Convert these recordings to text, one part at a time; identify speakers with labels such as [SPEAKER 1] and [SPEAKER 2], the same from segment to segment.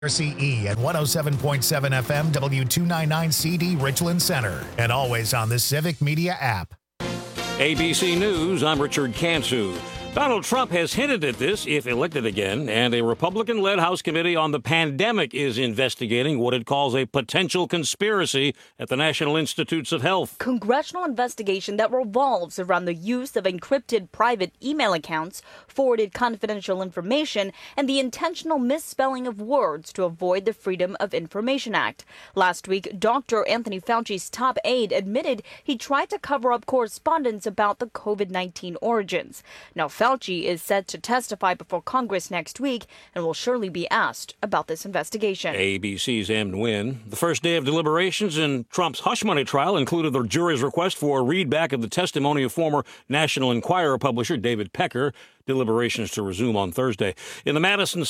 [SPEAKER 1] RCE at 107.7 FM, W299CD Richland Center, and always on the Civic Media app.
[SPEAKER 2] ABC News, I'm Richard Cantu. Donald Trump has hinted at this if elected again, and a Republican-led House Committee on the Pandemic is investigating what it calls a potential conspiracy at the National Institutes of Health.
[SPEAKER 3] Congressional investigation that revolves around the use of encrypted private email accounts, forwarded confidential information, and the intentional misspelling of words to avoid the Freedom of Information Act. Last week, Dr. Anthony Fauci's top aide admitted he tried to cover up correspondence about the COVID-19 origins. Now, Fauci is set to testify before Congress next week and will surely be asked about this investigation.
[SPEAKER 2] ABC's Em Nguyen. The first day of deliberations in Trump's hush money trial included the jury's request for a readback of the testimony of former National Enquirer publisher David Pecker. Deliberations to resume on Thursday. In the Madison,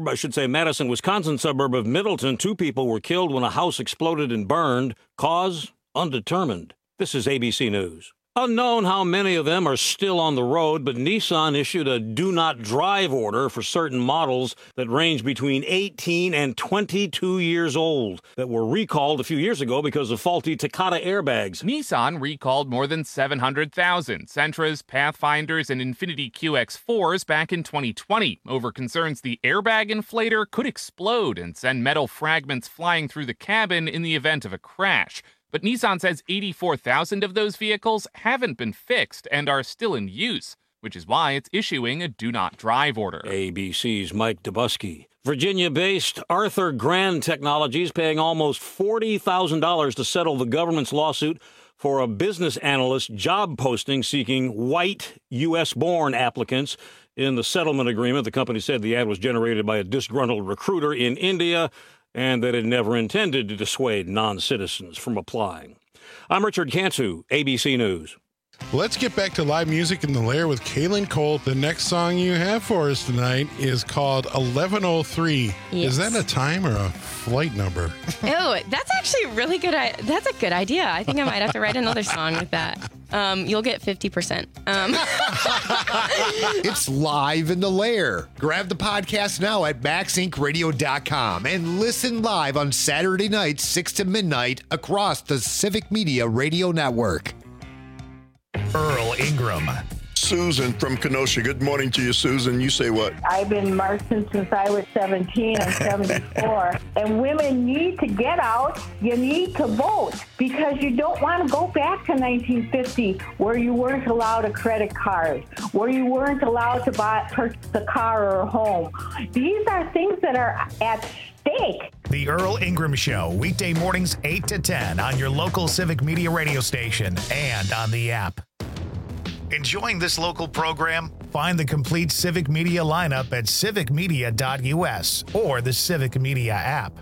[SPEAKER 2] Wisconsin suburb of Middleton, 2 people were killed when a house exploded and burned. Cause undetermined. This is ABC News. Unknown how many of them are still on the road, but Nissan issued a do not drive order for certain models that range between 18 and 22 years old that were recalled a few years ago because of faulty Takata airbags.
[SPEAKER 4] Nissan recalled more than 700,000 Sentras, Pathfinders, and Infiniti QX4s back in 2020 over concerns the airbag inflator could explode and send metal fragments flying through the cabin in the event of a crash. But Nissan says 84,000 of those vehicles haven't been fixed and are still in use, which is why it's issuing a do-not-drive order.
[SPEAKER 2] ABC's Mike Dubusky. Virginia-based Arthur Grand Technologies paying almost $40,000 to settle the government's lawsuit for a business analyst job posting seeking white U.S.-born applicants. In the settlement agreement, the company said the ad was generated by a disgruntled recruiter in India, and that it never intended to dissuade non-citizens from applying. I'm Richard Cantu, ABC News.
[SPEAKER 5] Let's get back to live music in the Lair with Kaylin Cole. The next song you have for us tonight is called 1103.
[SPEAKER 6] Yes.
[SPEAKER 5] Is that a time or a flight number?
[SPEAKER 6] Oh, that's actually really good. That's a good idea. I think I might have to write another song with that. You'll get 50%.
[SPEAKER 7] It's live in the Lair. Grab the podcast now at MaxIncRadio.com and listen live on Saturday nights, 6 to midnight, across the Civic Media Radio Network.
[SPEAKER 1] Earl Ingram.
[SPEAKER 8] Susan from Kenosha. Good morning to you, Susan. You say what?
[SPEAKER 9] I've been marching since I was 17. I'm 74. And women need to get out. You need to vote because you don't want to go back to 1950 where you weren't allowed a credit card, where you weren't allowed to purchase a car or a home. These are things that are at stake.
[SPEAKER 1] The Earl Ingram Show, weekday mornings 8 to 10 on your local Civic Media radio station and on the app. Enjoying this local program? Find the complete Civic Media lineup at civicmedia.us or the Civic Media app.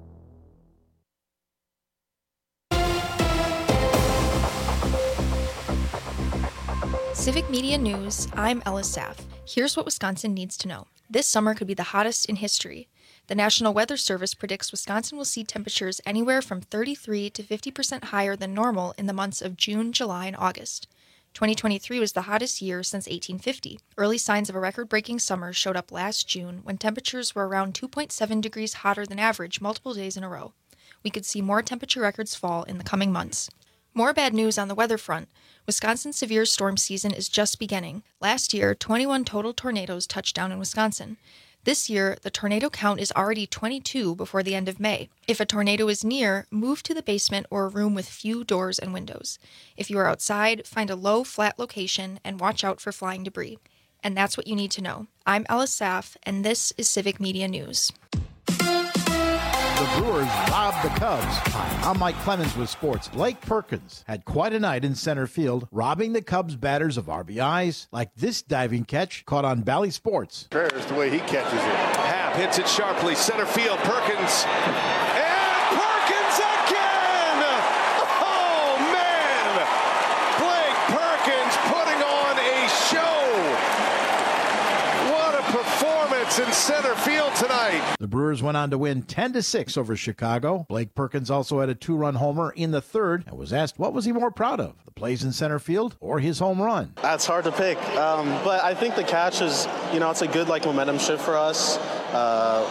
[SPEAKER 10] Civic Media News, I'm Ella Saff. Here's what Wisconsin needs to know. This summer could be the hottest in history. The National Weather Service predicts Wisconsin will see temperatures anywhere from 33 to 50% higher than normal in the months of June, July, and August. 2023 was the hottest year since 1850. Early signs of a record-breaking summer showed up last June when temperatures were around 2.7 degrees hotter than average multiple days in a row. We could see more temperature records fall in the coming months. More bad news on the weather front. Wisconsin's severe storm season is just beginning. Last year, 21 total tornadoes touched down in Wisconsin. This year, the tornado count is already 22 before the end of May. If a tornado is near, move to the basement or a room with few doors and windows. If you are outside, find a low, flat location and watch out for flying debris. And that's what you need to know. I'm Ella Saff, and this is Civic Media News.
[SPEAKER 11] The Brewers robbed the Cubs. Hi, I'm Mike Clemens with sports. Blake Perkins had quite a night in center field, robbing the Cubs batters of RBIs, like this diving catch caught on Bally Sports.
[SPEAKER 8] There's the way he catches it.
[SPEAKER 12] Happ hits it sharply, center field, Perkins. And Perkins again! Oh, man! Blake Perkins putting on a show. What a performance in center field tonight.
[SPEAKER 11] The Brewers went on to win 10-6 over Chicago. Blake Perkins also had a 2-run homer in the third and was asked what was he more proud of, the plays in center field or his home run.
[SPEAKER 13] That's hard to pick, but I think the catch is, it's a good momentum shift for us.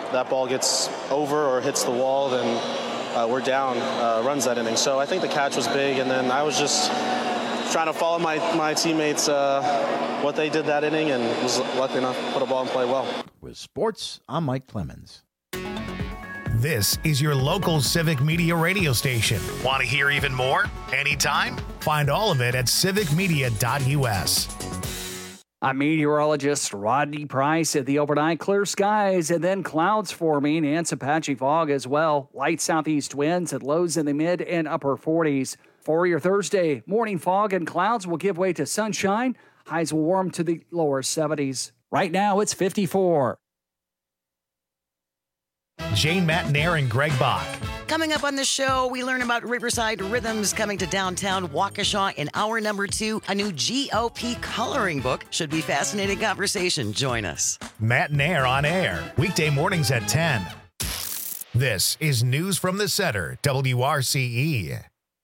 [SPEAKER 13] that ball gets over or hits the wall, then we're down runs that inning. So I think the catch was big, and then I was just trying to follow my teammates, what they did that inning, and was lucky enough to put a ball and play well.
[SPEAKER 11] With sports, I'm Mike Clemens.
[SPEAKER 1] This is your local Civic Media radio station. Want to hear even more? Anytime? Find all of it at civicmedia.us.
[SPEAKER 14] I'm meteorologist Rodney Price. At the overnight, clear skies and then clouds forming and some patchy fog as well. Light southeast winds at lows in the mid and upper 40s. For your Thursday, morning fog and clouds will give way to sunshine. Highs will warm to the lower 70s. Right now, it's 54.
[SPEAKER 1] Jane Matnair and Greg Bach.
[SPEAKER 15] Coming up on the show, we learn about Riverside Rhythms coming to downtown Waukesha in hour number 2. A new GOP coloring book. Should be fascinating conversation. Join us.
[SPEAKER 1] Matnair on air, weekday mornings at 10. This is News from the Center, WRCE.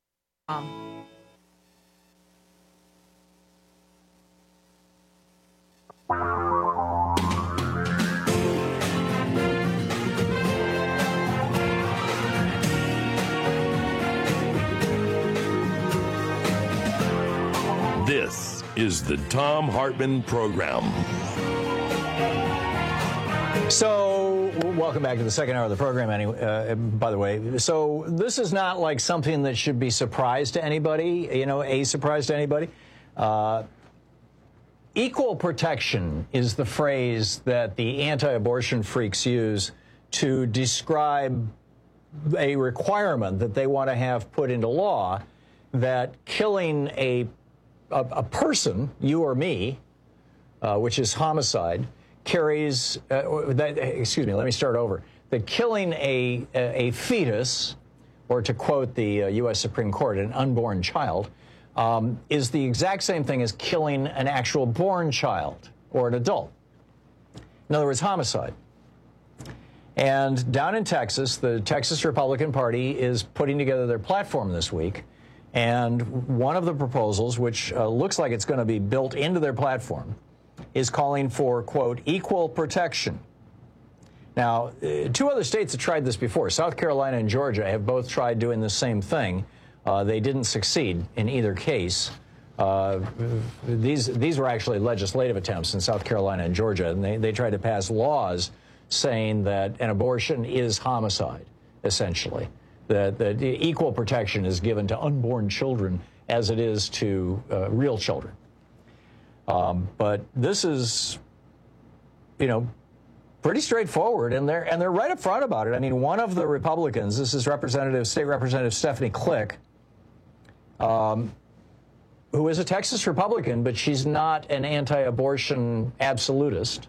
[SPEAKER 16] This is the Thom Hartmann Program.
[SPEAKER 17] So, welcome back to the second hour of the program, by the way. So, this is not like something that should be a surprise to anybody, a surprise to anybody. Equal protection is the phrase that the anti-abortion freaks use to describe a requirement that they want to have put into law that killing a person, you or me, which is homicide, carries, excuse me, let me start over. That killing a fetus, or to quote the U.S. Supreme Court, an unborn child, is the exact same thing as killing an actual born child or an adult. In other words, homicide. And down in Texas, the Texas Republican Party is putting together their platform this week. And one of the proposals, which looks like it's going to be built into their platform, is calling for, quote, equal protection. Now, 2 other states have tried this before. South Carolina and Georgia have both tried doing the same thing. They didn't succeed in either case. These were actually legislative attempts in South Carolina and Georgia, and they tried to pass laws saying that an abortion is homicide, essentially. That equal protection is given to unborn children as it is to real children. But this is, pretty straightforward, and they're right up front about it. I mean, one of the Republicans, this is State Representative Stephanie Klick, who is a Texas Republican, but she's not an anti-abortion absolutist,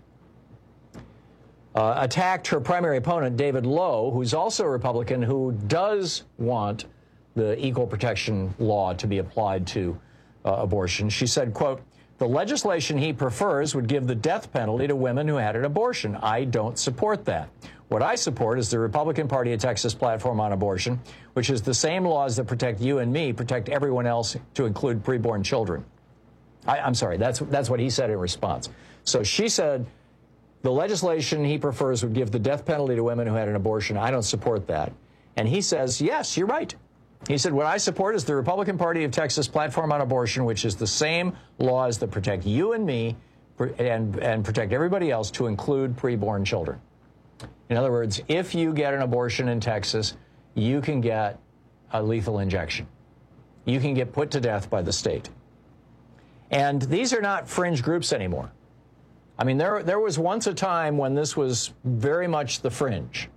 [SPEAKER 17] attacked her primary opponent, David Lowe, who's also a Republican who does want the equal protection law to be applied to abortion. She said, quote, the legislation he prefers would give the death penalty to women who had an abortion. I don't support that. What I support is the Republican Party of Texas platform on abortion, which is the same laws that protect you and me, protect everyone else, to include preborn children. I'm sorry, that's what he said in response. So she said, the legislation he prefers would give the death penalty to women who had an abortion. I don't support that. And he says, yes, you're right. He said, what I support is the Republican Party of Texas platform on abortion, which is the same laws that protect you and me and protect everybody else, to include preborn children. In other words, if you get an abortion in Texas, you can get a lethal injection. You can get put to death by the state. And these are not fringe groups anymore. I mean, there was once a time when this was very much the fringe,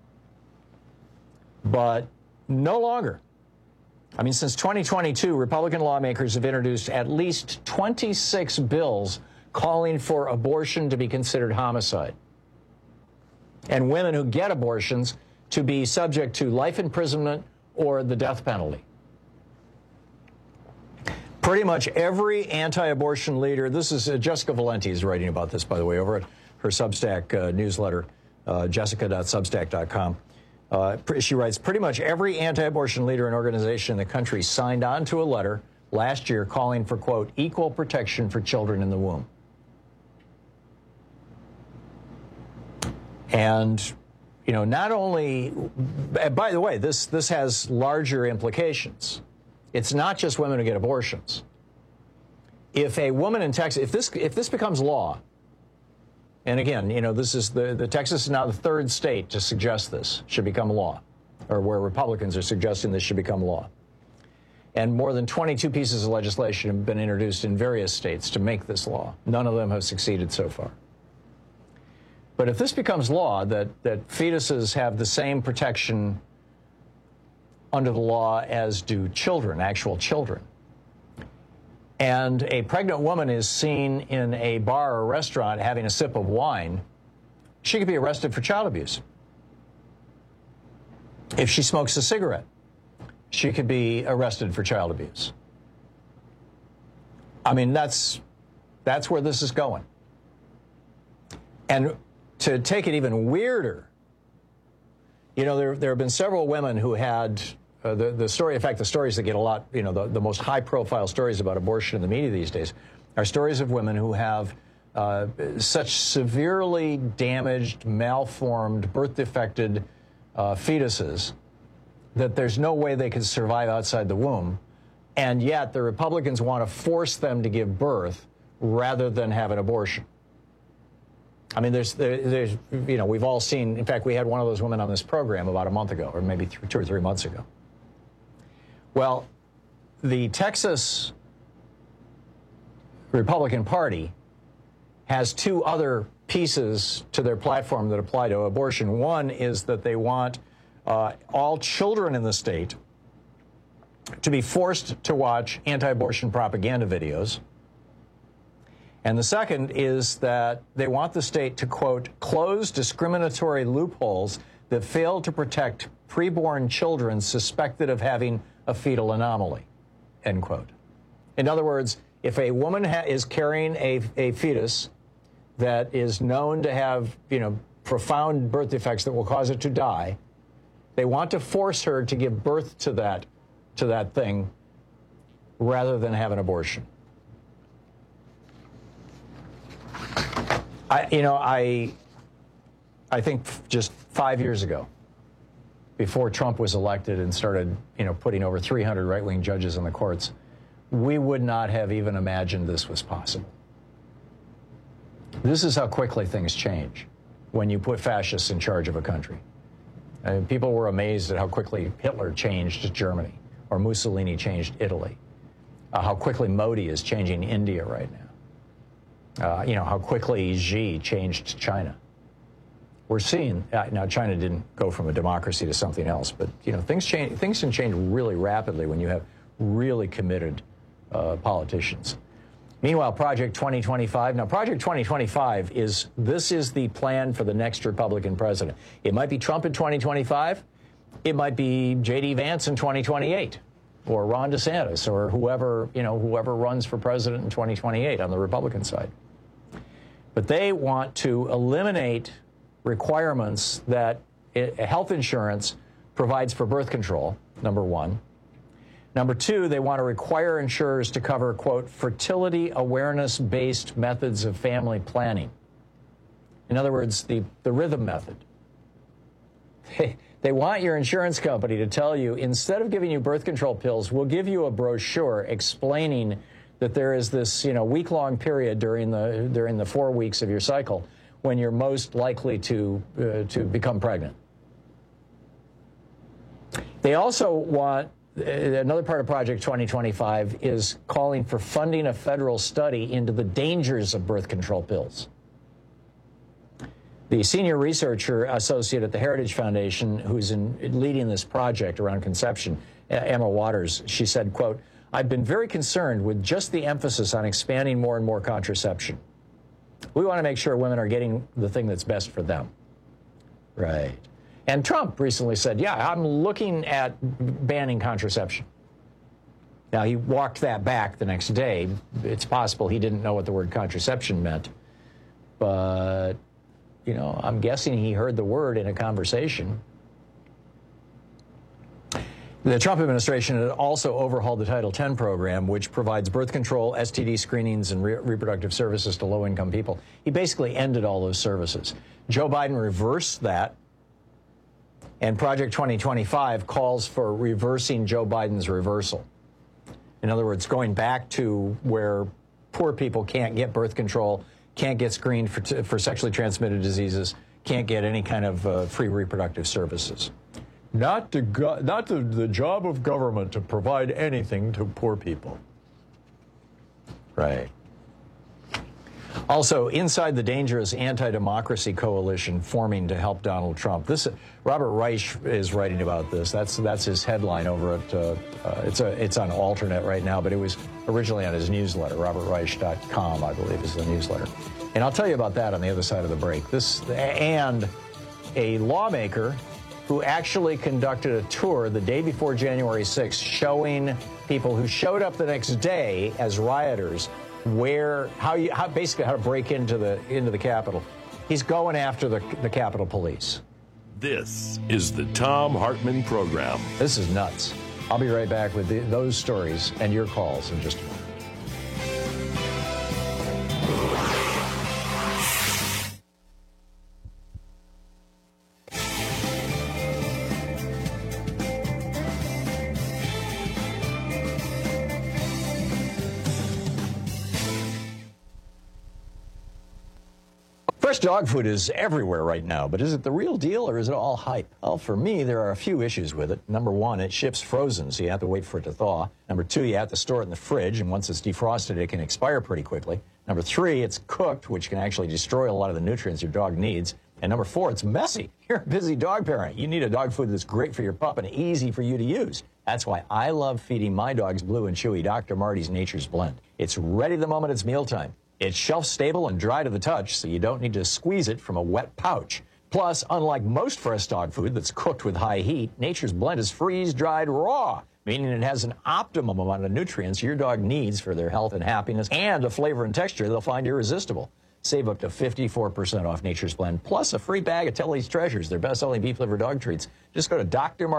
[SPEAKER 17] but no longer. I mean, since 2022, Republican lawmakers have introduced at least 26 bills calling for abortion to be considered homicide, and women who get abortions to be subject to life imprisonment or the death penalty. Pretty much every anti-abortion leader, this is Jessica Valenti is writing about this, by the way, over at her Substack newsletter, jessica.substack.com. She writes, pretty much every anti-abortion leader and organization in the country signed on to a letter last year calling for, quote, equal protection for children in the womb. And not only, by the way, this has larger implications. It's not just women who get abortions. If a woman in Texas, if this becomes law, and again, this is the Texas is now the third state to suggest this should become law, or where Republicans are suggesting this should become law. And more than 22 pieces of legislation have been introduced in various states to make this law. None of them have succeeded so far. But if this becomes law, that fetuses have the same protection under the law as do children, actual children, and a pregnant woman is seen in a bar or restaurant having a sip of wine, she could be arrested for child abuse. If she smokes a cigarette, she could be arrested for child abuse. I mean, that's where this is going. And to take it even weirder, there have been several women who had the story. In fact, the stories that get a lot, the most high-profile stories about abortion in the media these days are stories of women who have such severely damaged, malformed, birth-defected fetuses that there's no way they can survive outside the womb, and yet the Republicans want to force them to give birth rather than have an abortion. I mean, there's we've all seen, in fact, we had one of those women on this program about a month ago, or maybe 2 or 3 months ago. Well, the Texas Republican Party has 2 other pieces to their platform that apply to abortion. One is that they want all children in the state to be forced to watch anti-abortion propaganda videos. And the second is that they want the state to, quote, close discriminatory loopholes that fail to protect preborn children suspected of having a fetal anomaly, end quote. In other words, if a woman is carrying a fetus that is known to have, profound birth defects that will cause it to die, they want to force her to give birth to that thing rather than have an abortion. I think just 5 years ago, before Trump was elected and started, putting over 300 right-wing judges on the courts, we would not have even imagined this was possible. This is how quickly things change when you put fascists in charge of a country. I mean, people were amazed at how quickly Hitler changed Germany, or Mussolini changed Italy, how quickly Modi is changing India right now. How quickly Xi changed China. We're seeing, now China didn't go from a democracy to something else, but things can change really rapidly when you have really committed politicians. Meanwhile, Project 2025, now Project 2025 is the plan for the next Republican president. It might be Trump in 2025, it might be J.D. Vance in 2028, or Ron DeSantis, or whoever runs for president in 2028 on the Republican side. But they want to eliminate requirements that health insurance provides for birth control, number one. Number two, they want to require insurers to cover, quote, fertility awareness-based methods of family planning. In other words, the rhythm method. They want your insurance company to tell you, instead of giving you birth control pills, we'll give you a brochure explaining that there is this, week-long period during the 4 weeks of your cycle when you're most likely to become pregnant. They also want, another part of Project 2025 is calling for funding a federal study into the dangers of birth control pills. The senior researcher associate at the Heritage Foundation, who's leading this project around conception, Emma Waters, she said, quote, I've been very concerned with just the emphasis on expanding more and more contraception. We want to make sure women are getting the thing that's best for them. Right. And Trump recently said, yeah, I'm looking at banning contraception. Now, he walked that back the next day. It's possible he didn't know what the word contraception meant. But, I'm guessing he heard the word in a conversation. The Trump administration had also overhauled the Title X program, which provides birth control, STD screenings, and reproductive services to low-income people. He basically ended all those services. Joe Biden reversed that And Project 2025 calls for reversing Joe Biden's reversal. In other words, going back to where poor people can't get birth control, can't get screened for sexually transmitted diseases, can't get any kind of free reproductive services. Not the job of government to provide anything to poor people. Right. Also, inside the dangerous anti-democracy coalition forming to help Donald Trump. Robert Reich is writing about this. That's his headline over at it's on Alternet right now, but it was originally on his newsletter. RobertReich.com, I believe, is the newsletter. And I'll tell you about that on the other side of the break. This and a lawmaker who actually conducted a tour the day before January 6th, showing people who showed up the next day as rioters how to break into the Capitol. He's going after the Capitol Police.
[SPEAKER 16] This is the Thom Hartmann Program.
[SPEAKER 17] This is nuts. I'll be right back with those stories and your calls in just a moment. Fresh dog food is everywhere right now, but is it the real deal or is it all hype? Well, for me, there are a few issues with it. Number one, it ships frozen, so you have to wait for it to thaw. Number two, you have to store it in the fridge, and once it's defrosted, it can expire pretty quickly. Number three, it's cooked, which can actually destroy a lot of the nutrients your dog needs. And number four, it's messy. You're a busy dog parent. You need a dog food that's great for your pup and easy for you to use. That's why I love feeding my dogs Blue and Chewy Dr. Marty's Nature's Blend. It's ready the moment it's mealtime. It's shelf-stable and dry to the touch, so you don't need to squeeze it from a wet pouch. Plus, unlike most fresh dog food that's cooked with high heat, Nature's Blend is freeze-dried raw, meaning it has an optimum amount of nutrients your dog needs for their health and happiness, and a flavor and texture they'll find irresistible. Save up to 54% off Nature's Blend, plus a free bag of Telly's Treasures, their best-selling beef-liver dog treats. Just go to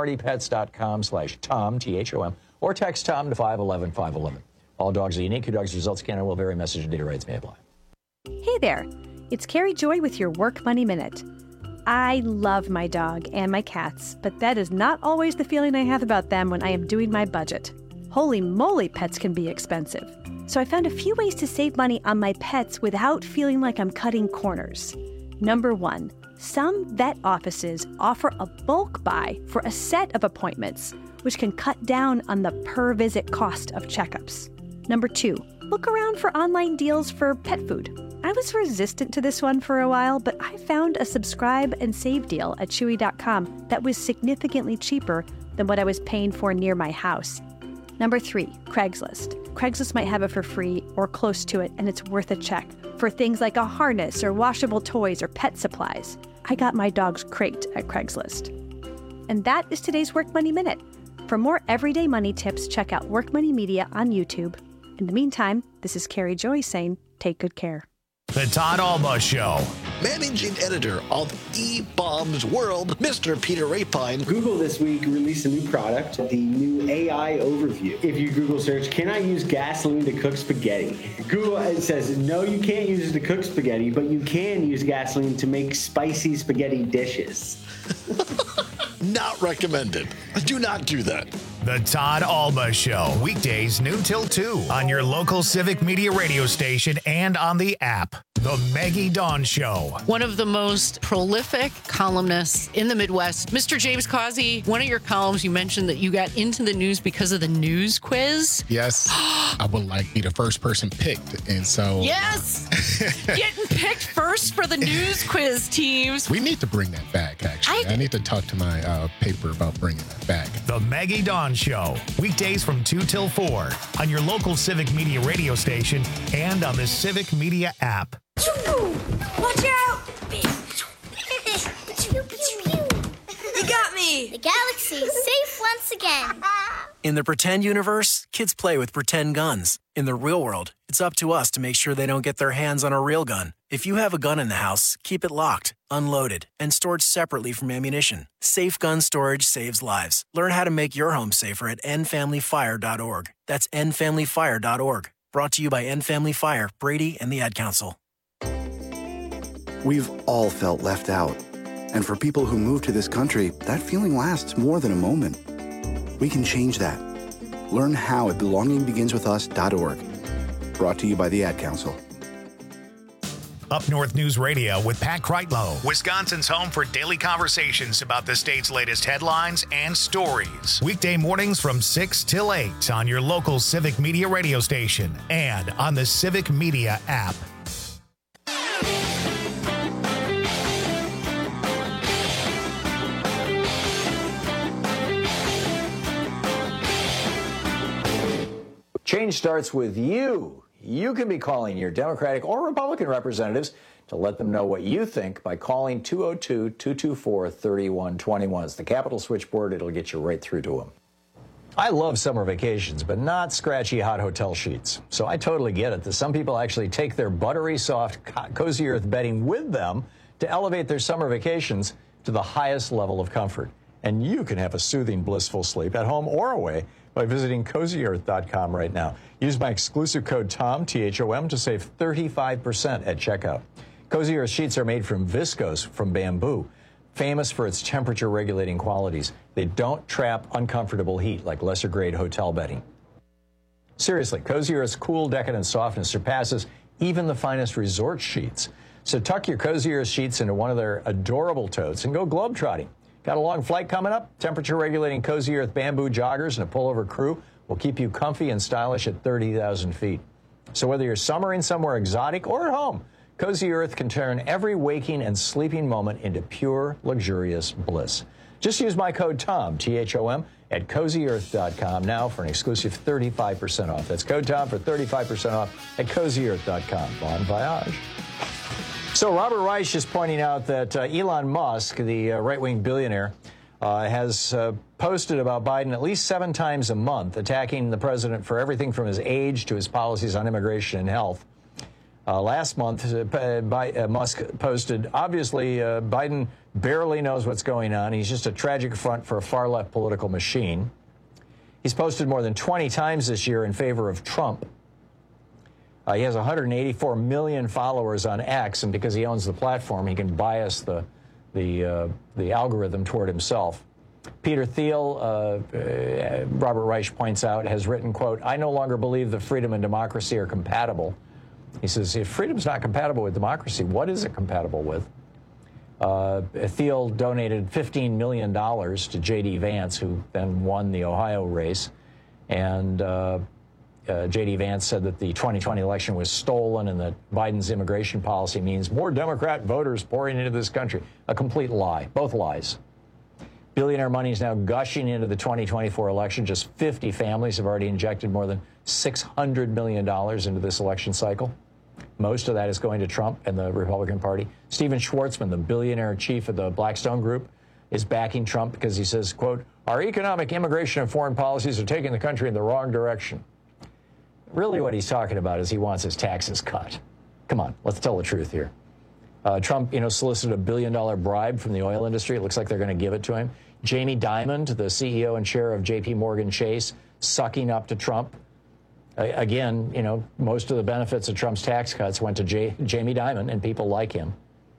[SPEAKER 17] drmartypets.com/Tom, T-H-O-M, or text Tom to 511-511. All dogs are unique. Your dog's results can and will vary. Message and data rates may apply.
[SPEAKER 18] Hey there. It's Carrie Joy with your Work Money Minute. I love my dog and my cats, but that is not always the feeling I have about them when I am doing my budget. Holy moly, pets can be expensive. So I found a few ways to save money on my pets without feeling like I'm cutting corners. Number one, some vet offices offer a bulk buy for a set of appointments, which can cut down on the per-visit cost of checkups. Number two, look around for online deals for pet food. I was resistant to this one for a while, but I found a subscribe and save deal at Chewy.com that was significantly cheaper than what I was paying for near my house. Number three, Craigslist. Craigslist might have it for free or close to it, and it's worth a check for things like a harness or washable toys or pet supplies. I got my dog's crate at Craigslist. And that is today's Work Money Minute. For more everyday money tips, check out Work Money Media on YouTube. In the meantime, this is Carrie Joy saying, take good care.
[SPEAKER 1] The Todd Alba Show.
[SPEAKER 19] Managing editor of eBaum's World, Mr. Peter Rapine.
[SPEAKER 20] Google this week released a new product, the new AI Overview. If you Google search, can I use gasoline to cook spaghetti? Google it says, no, you can't use it to cook spaghetti, but you can use gasoline to make spicy spaghetti dishes.
[SPEAKER 19] Not recommended. Do not do that.
[SPEAKER 1] The Todd Alba Show, weekdays noon till 2 on your local Civic Media radio station and on the app. The Maggie Dawn Show.
[SPEAKER 21] One of the most prolific columnists in the Midwest, Mr. James Causey. One of your columns, you mentioned that you got into the news because of the news quiz.
[SPEAKER 22] Yes, I would like to be the first person picked, and so...
[SPEAKER 21] Yes! Getting picked first for the news quiz teams.
[SPEAKER 22] We need to bring that back, actually. I need to talk to my paper about bringing that back.
[SPEAKER 1] The Maggie Dawn Show, weekdays from 2 till 4 on your local Civic Media radio station and on the Civic Media app.
[SPEAKER 23] Watch out! You got me!
[SPEAKER 24] The galaxy is safe once again.
[SPEAKER 25] In the pretend universe, kids play with pretend guns. In the real world, it's up to us to make sure they don't get their hands on a real gun. If you have a gun in the house, keep it locked, unloaded, and stored separately from ammunition. Safe gun storage saves lives. Learn how to make your home safer at endfamilyfire.org. That's endfamilyfire.org. Brought to you by End Family Fire, Brady, and the Ad Council.
[SPEAKER 26] We've all felt left out.
[SPEAKER 2] And for people who move to this country, that feeling lasts more than a moment. We can change that. Learn how at belongingbeginswithus.org. Brought to you by the Ad Council.
[SPEAKER 1] Up North News Radio with Pat Kreitlow, Wisconsin's home for daily conversations about the state's latest headlines and stories. Weekday mornings from 6 till 8 on your local Civic Media radio station and on the Civic Media app.
[SPEAKER 17] Change starts with you. You can be calling your Democratic or Republican representatives to let them know what you think by calling 202-224-3121. It's the Capitol switchboard. It'll get you right through to them. I love summer vacations, but not scratchy hot hotel sheets. So I totally get it that some people actually take their buttery soft, cozy earth bedding with them to elevate their summer vacations to the highest level of comfort. And you can have a soothing, blissful sleep at home or away by visiting CozyEarth.com right now. Use my exclusive code TOM, T-H-O-M, to save 35% at checkout. Cozy Earth sheets are made from viscose from bamboo, famous for its temperature-regulating qualities. They don't trap uncomfortable heat like lesser-grade hotel bedding. Seriously, Cozy Earth's cool, decadent softness surpasses even the finest resort sheets. So tuck your Cozy Earth sheets into one of their adorable totes and go globetrotting. Got a long flight coming up? Temperature-regulating Cozy Earth bamboo joggers and a pullover crew will keep you comfy and stylish at 30,000 feet. So whether you're summering somewhere exotic or at home, Cozy Earth can turn every waking and sleeping moment into pure, luxurious bliss. Just use my code TOM, T-H-O-M, at CozyEarth.com now for an exclusive 35% off. That's code TOM for 35% off at CozyEarth.com. Bon voyage. So Robert Reich is pointing out that Elon Musk, the right-wing billionaire, has posted about Biden at least 7 times a month, attacking the president for everything from his age to his policies on immigration and health. Last month, Musk posted, obviously, Biden barely knows what's going on. He's just a tragic front for a far-left political machine. He's posted more than 20 times this year in favor of Trump. He has 184 million followers on X, and because he owns the platform, he can bias the algorithm toward himself. Peter Thiel, Robert Reich points out, has written, quote, "I no longer believe that freedom and democracy are compatible." He says, if freedom's not compatible with democracy, what is it compatible with? Thiel donated $15 million to J.D. Vance, who then won the Ohio race, and J.D. Vance said that the 2020 election was stolen and that Biden's immigration policy means more Democrat voters pouring into this country. A complete lie. Both lies. Billionaire money is now gushing into the 2024 election. Just 50 families have already injected more than $600 million into this election cycle. Most of that is going to Trump and the Republican Party. Stephen Schwartzman, the billionaire chief of the Blackstone Group, is backing Trump because he says, quote, "Our economic, immigration, and foreign policies are taking the country in the wrong direction." Really what he's talking about is he wants his taxes cut. Come on, let's tell the truth here. Trump, solicited $1 billion bribe from the oil industry. It looks like they're going to give it to him. Jamie Dimon, the CEO and chair of J.P. Morgan Chase, sucking up to Trump. Again, most of the benefits of Trump's tax cuts went to Jamie Dimon and people like him.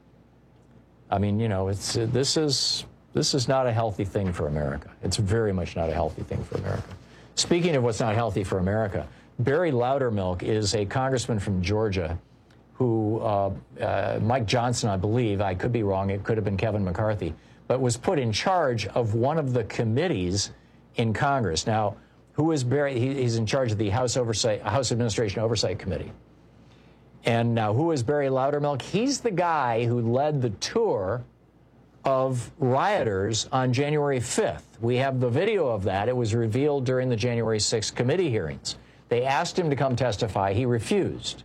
[SPEAKER 17] I mean, this is not a healthy thing for America. It's very much not a healthy thing for America. Speaking of what's not healthy for America, Barry Loudermilk is a congressman from Georgia who, Mike Johnson, I believe, I could be wrong, it could have been Kevin McCarthy, but was put in charge of one of the committees in Congress. Now, who is Barry? He's in charge of the House Administration Oversight Committee. And now, who is Barry Loudermilk? He's the guy who led the tour of rioters on January 5th. We have the video of that. It was revealed during the January 6th committee hearings. They asked him to come testify. He refused.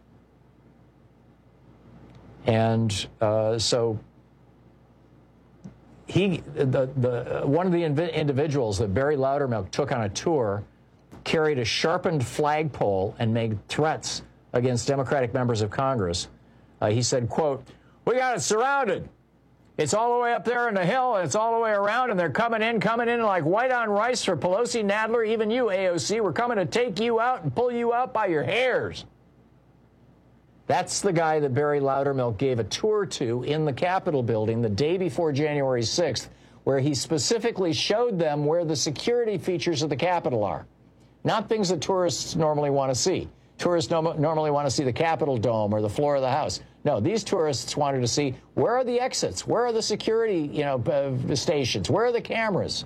[SPEAKER 17] And so one of the individuals that Barry Loudermilk took on a tour carried a sharpened flagpole and made threats against Democratic members of Congress. He said, quote, "We got it surrounded. It's all the way up there in the hill, and it's all the way around, and they're coming in like white on rice for Pelosi, Nadler, even you, AOC. We're coming to take you out and pull you out by your hairs." That's the guy that Barry Loudermilk gave a tour to in the Capitol building the day before January 6th, where he specifically showed them where the security features of the Capitol are. Not things that tourists normally want to see. Tourists normally want to see the Capitol dome or the floor of the House. No, these tourists wanted to see, where are the exits? Where are the security, stations? Where are the cameras?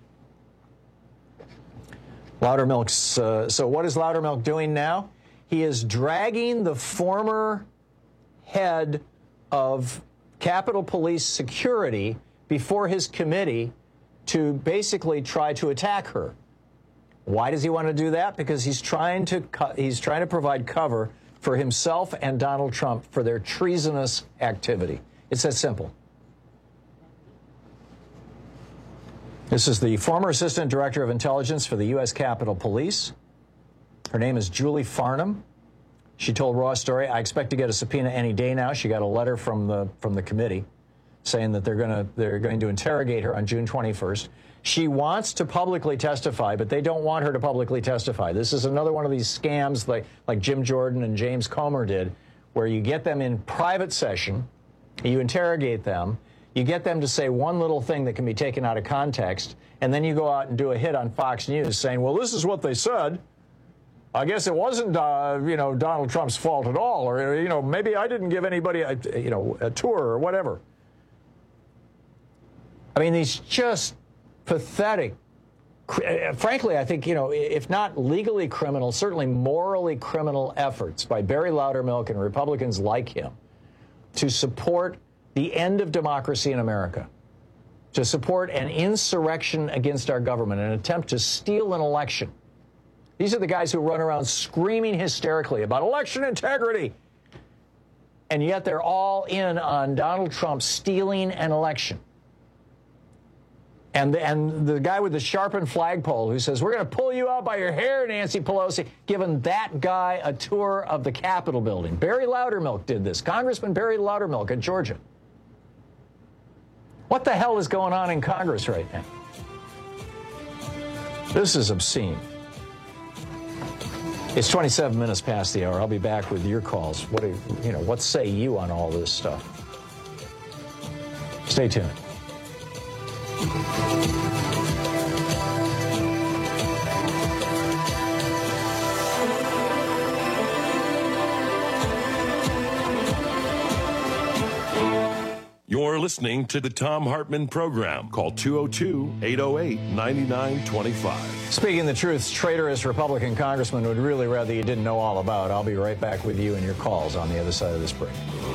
[SPEAKER 17] Loudermilk's, so what is Loudermilk doing now? He is dragging the former head of Capitol Police Security before his committee to basically try to attack her. Why does he want to do that? Because he's trying to provide cover for himself and Donald Trump for their treasonous activity. It's that simple. This is the former Assistant Director of Intelligence for the U.S. Capitol Police. Her name is Julie Farnham. She told Raw Story, I expect to get a subpoena any day now. She got a letter from the committee saying that they're going to interrogate her on June 21st. She wants to publicly testify, but they don't want her to publicly testify. This is another one of these scams like Jim Jordan and James Comer did, where you get them in private session, you interrogate them, you get them to say one little thing that can be taken out of context, and then you go out and do a hit on Fox News saying, well, this is what they said. I guess it wasn't, Donald Trump's fault at all, or, maybe I didn't give anybody a tour or whatever. I mean, these just pathetic, frankly, I think, if not legally criminal, certainly morally criminal efforts by Barry Loudermilk and Republicans like him to support the end of democracy in America, to support an insurrection against our government, an attempt to steal an election. These are the guys who run around screaming hysterically about election integrity, and yet they're all in on Donald Trump stealing an election. And the guy with the sharpened flagpole who says, we're going to pull you out by your hair, Nancy Pelosi, giving that guy a tour of the Capitol building. Barry Loudermilk did this. Congressman Barry Loudermilk in Georgia. What the hell is going on in Congress right now? This is obscene. It's 27 minutes past the hour. I'll be back with your calls. What say you on all this stuff? Stay tuned.
[SPEAKER 16] You're listening to the Thom Hartmann Program. Call 202-808-9925.
[SPEAKER 17] Speaking the truth, traitorous Republican congressman would really rather you didn't know all about. I'll be right back with you and your calls on the other side of this break.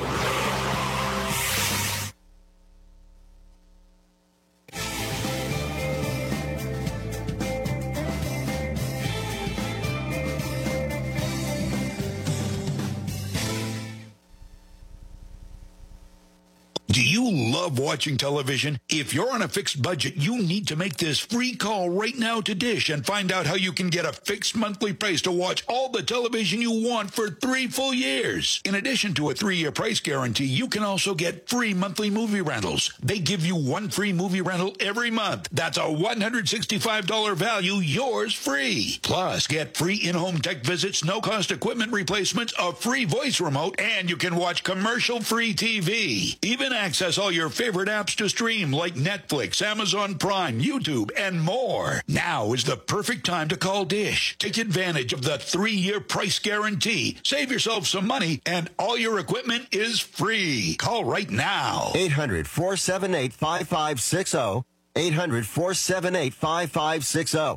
[SPEAKER 3] Love watching television? If you're on a fixed budget, you need to make this free call right now to Dish and find out how you can get a fixed monthly price to watch all the television you want for 3 full years. In addition to a 3-year price guarantee, you can also get free monthly movie rentals. They give you 1 free movie rental every month. That's a $165 value, yours free. Plus, get free in-home tech visits, no-cost equipment replacements, a free voice remote, and you can watch commercial-free TV. Even access all your favorite apps to stream like Netflix, Amazon Prime, YouTube, and more. Now is the perfect time to call Dish. Take advantage of the 3-year price guarantee. Save yourself some money, and all your equipment is free. Call right now.
[SPEAKER 4] 800-478-5560. 800-478-5560.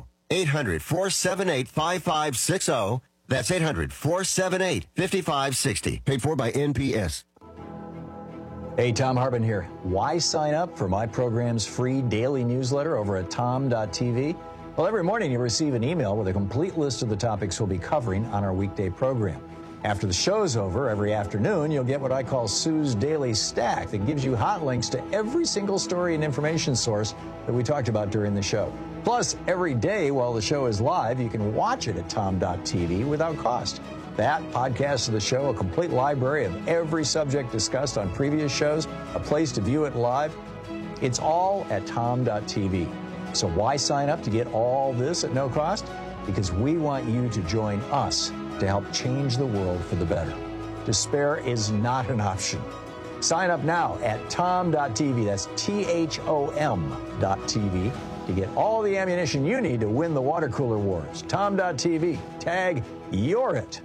[SPEAKER 4] 800-478-5560. That's 800-478-5560. Paid for by NPS.
[SPEAKER 17] Hey, Thom Hartmann here. Why sign up for my program's free daily newsletter over at tom.tv? Well, every morning you receive an email with a complete list of the topics we'll be covering on our weekday program. After the show's over, every afternoon, you'll get what I call Sue's Daily Stack that gives you hot links to every single story and information source that we talked about during the show. Plus, every day while the show is live, you can watch it at tom.tv without cost. That, podcast of the show, a complete library of every subject discussed on previous shows, a place to view it live. It's all at tom.tv. So why sign up to get all this at no cost? Because we want you to join us to help change the world for the better. despair is not an option. Sign up now at tom.tv, that's THOM.tv, to get all the ammunition you need to win the water cooler wars. Tom.tv, tag you're it.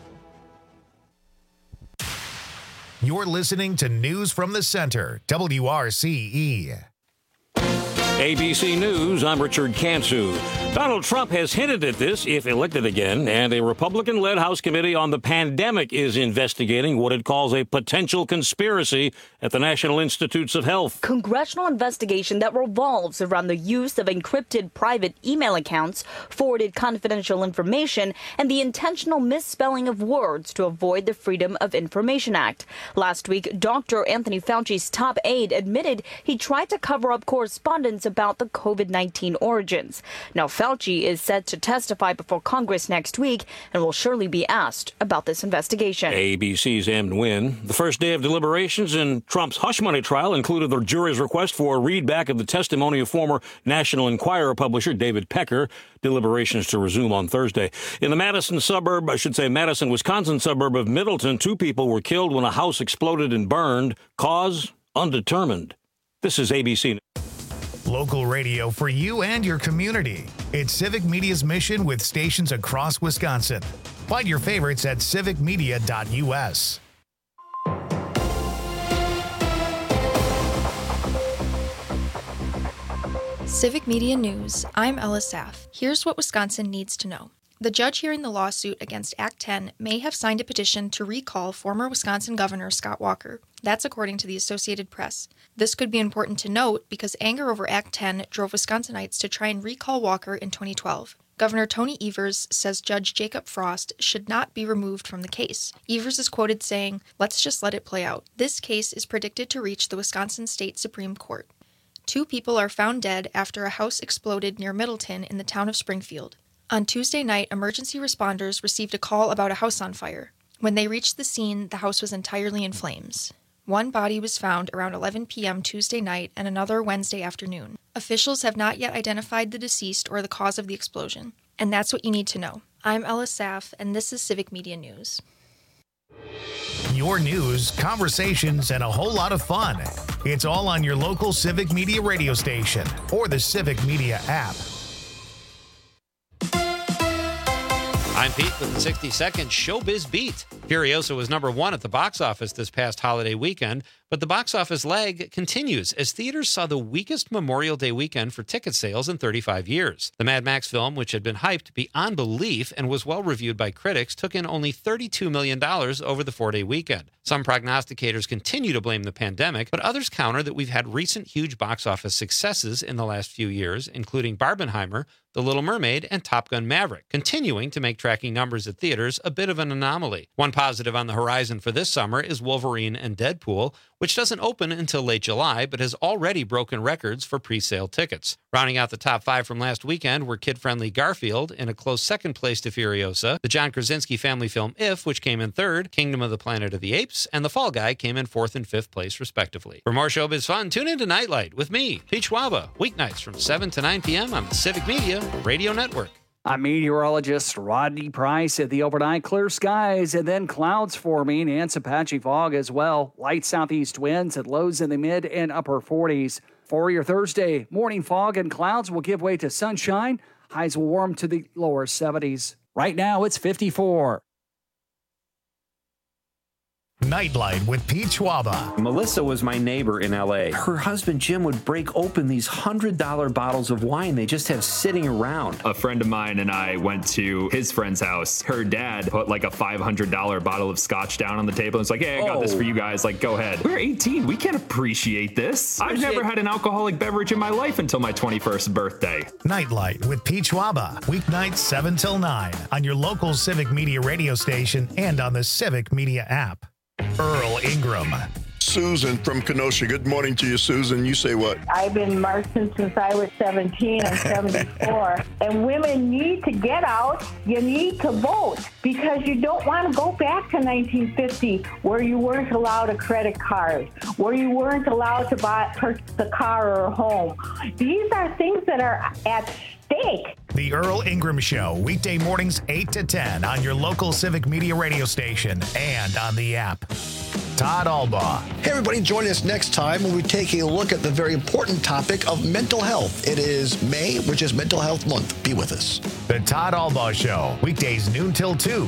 [SPEAKER 1] You're listening to News from the Center, WRCE.
[SPEAKER 5] ABC News, I'm Richard Kansu. Donald Trump has hinted at this if elected again, and a Republican-led House Committee on the Pandemic is investigating what it calls a potential conspiracy at the National Institutes of Health.
[SPEAKER 6] Congressional investigation that revolves around the use of encrypted private email accounts, forwarded confidential information, and the intentional misspelling of words to avoid the Freedom of Information Act. Last week, Dr. Anthony Fauci's top aide admitted he tried to cover up correspondence about the COVID-19 origins. Now, Fauci is set to testify before Congress next week and will surely be asked about this investigation.
[SPEAKER 5] ABC's Em Nguyen. The first day of deliberations in Trump's hush money trial included the jury's request for a readback of the testimony of former National Enquirer publisher David Pecker. Deliberations to resume on Thursday. In the Madison, Wisconsin suburb of Middleton, 2 people were killed when a house exploded and burned. Cause undetermined. This is ABC.
[SPEAKER 1] Local radio for you and your community. It's Civic Media's mission with stations across Wisconsin. Find your favorites at civicmedia.us.
[SPEAKER 7] Civic Media News. I'm Ella Saff. Here's what Wisconsin needs to know. The judge hearing the lawsuit against Act 10 may have signed a petition to recall former Wisconsin Governor Scott Walker. That's according to the Associated Press. This could be important to note because anger over Act 10 drove Wisconsinites to try and recall Walker in 2012. Governor Tony Evers says Judge Jacob Frost should not be removed from the case. Evers is quoted saying, "Let's just let it play out." This case is predicted to reach the Wisconsin State Supreme Court. 2 people are found dead after a house exploded near Middleton in the town of Springfield. On Tuesday night, emergency responders received a call about a house on fire. When they reached the scene, the house was entirely in flames. 1 body was found around 11 p.m. Tuesday night and another Wednesday afternoon. Officials have not yet identified the deceased or the cause of the explosion. And that's what you need to know. I'm Ella Saff, and this is Civic Media News.
[SPEAKER 1] Your news, conversations, and a whole lot of fun. It's all on your local Civic Media radio station or the Civic Media app.
[SPEAKER 9] I'm Pete with the 60-second Showbiz Beat. Furiosa was #1 at the box office this past holiday weekend, but the box office lag continues as theaters saw the weakest Memorial Day weekend for ticket sales in 35 years. The Mad Max film, which had been hyped beyond belief and was well reviewed by critics, took in only $32 million over the 4-day weekend. Some prognosticators continue to blame the pandemic, but others counter that we've had recent huge box office successes in the last few years, including Barbenheimer, The Little Mermaid, and Top Gun Maverick, continuing to make tracking numbers at theaters a bit of an anomaly. One positive on the horizon for this summer is Wolverine and Deadpool, which doesn't open until late July, but has already broken records for pre-sale tickets. Rounding out the top 5 from last weekend were kid-friendly Garfield in a close second place to Furiosa, the John Krasinski family film If, which came in third, Kingdom of the Planet of the Apes, and The Fall Guy came in 4th and 5th place, respectively. For more showbiz fun, tune in to Nightlight with me, Pete Schwaba, weeknights from 7 to 9 p.m. on the Civic Media Radio Network.
[SPEAKER 14] I'm meteorologist Rodney Price. At the overnight, clear skies and then clouds forming and some patchy fog as well. Light southeast winds at lows in the mid and upper 40s. For your Thursday, morning fog and clouds will give way to sunshine. Highs will warm to the lower 70s. Right now, it's 54.
[SPEAKER 1] Nightlight with Pete Schwaba.
[SPEAKER 10] Melissa was my neighbor in L.A. Her husband Jim would break open these $100 bottles of wine they just have sitting around.
[SPEAKER 26] A friend of mine and I went to his friend's house. Her dad put like a $500 bottle of scotch down on the table and was like, hey, I got this for you guys. Like, go ahead. We're 18. We can't appreciate this. I've never had an alcoholic beverage in my life until my 21st birthday.
[SPEAKER 1] Nightlight with Pete Schwaba. Weeknights 7 till 9 on your local Civic Media radio station and on the Civic Media app. Earl Ingram.
[SPEAKER 8] Susan from Kenosha. Good morning to you, Susan. You say what?
[SPEAKER 27] I've been marching since I was 17. I'm 74. And women need to get out. You need to vote because you don't want to go back to 1950 where you weren't allowed a credit card, where you weren't allowed to purchase a car or a home. These are things that are at stake.
[SPEAKER 1] The Earl Ingram Show, weekday mornings 8 to 10 on your local Civic Media radio station and on the app. Todd Albaugh.
[SPEAKER 11] Hey, everybody, join us next time when we're taking a look at the very important topic of mental health. It is May, which is Mental Health Month. Be with us.
[SPEAKER 1] The Todd Albaugh Show, weekdays noon till 2.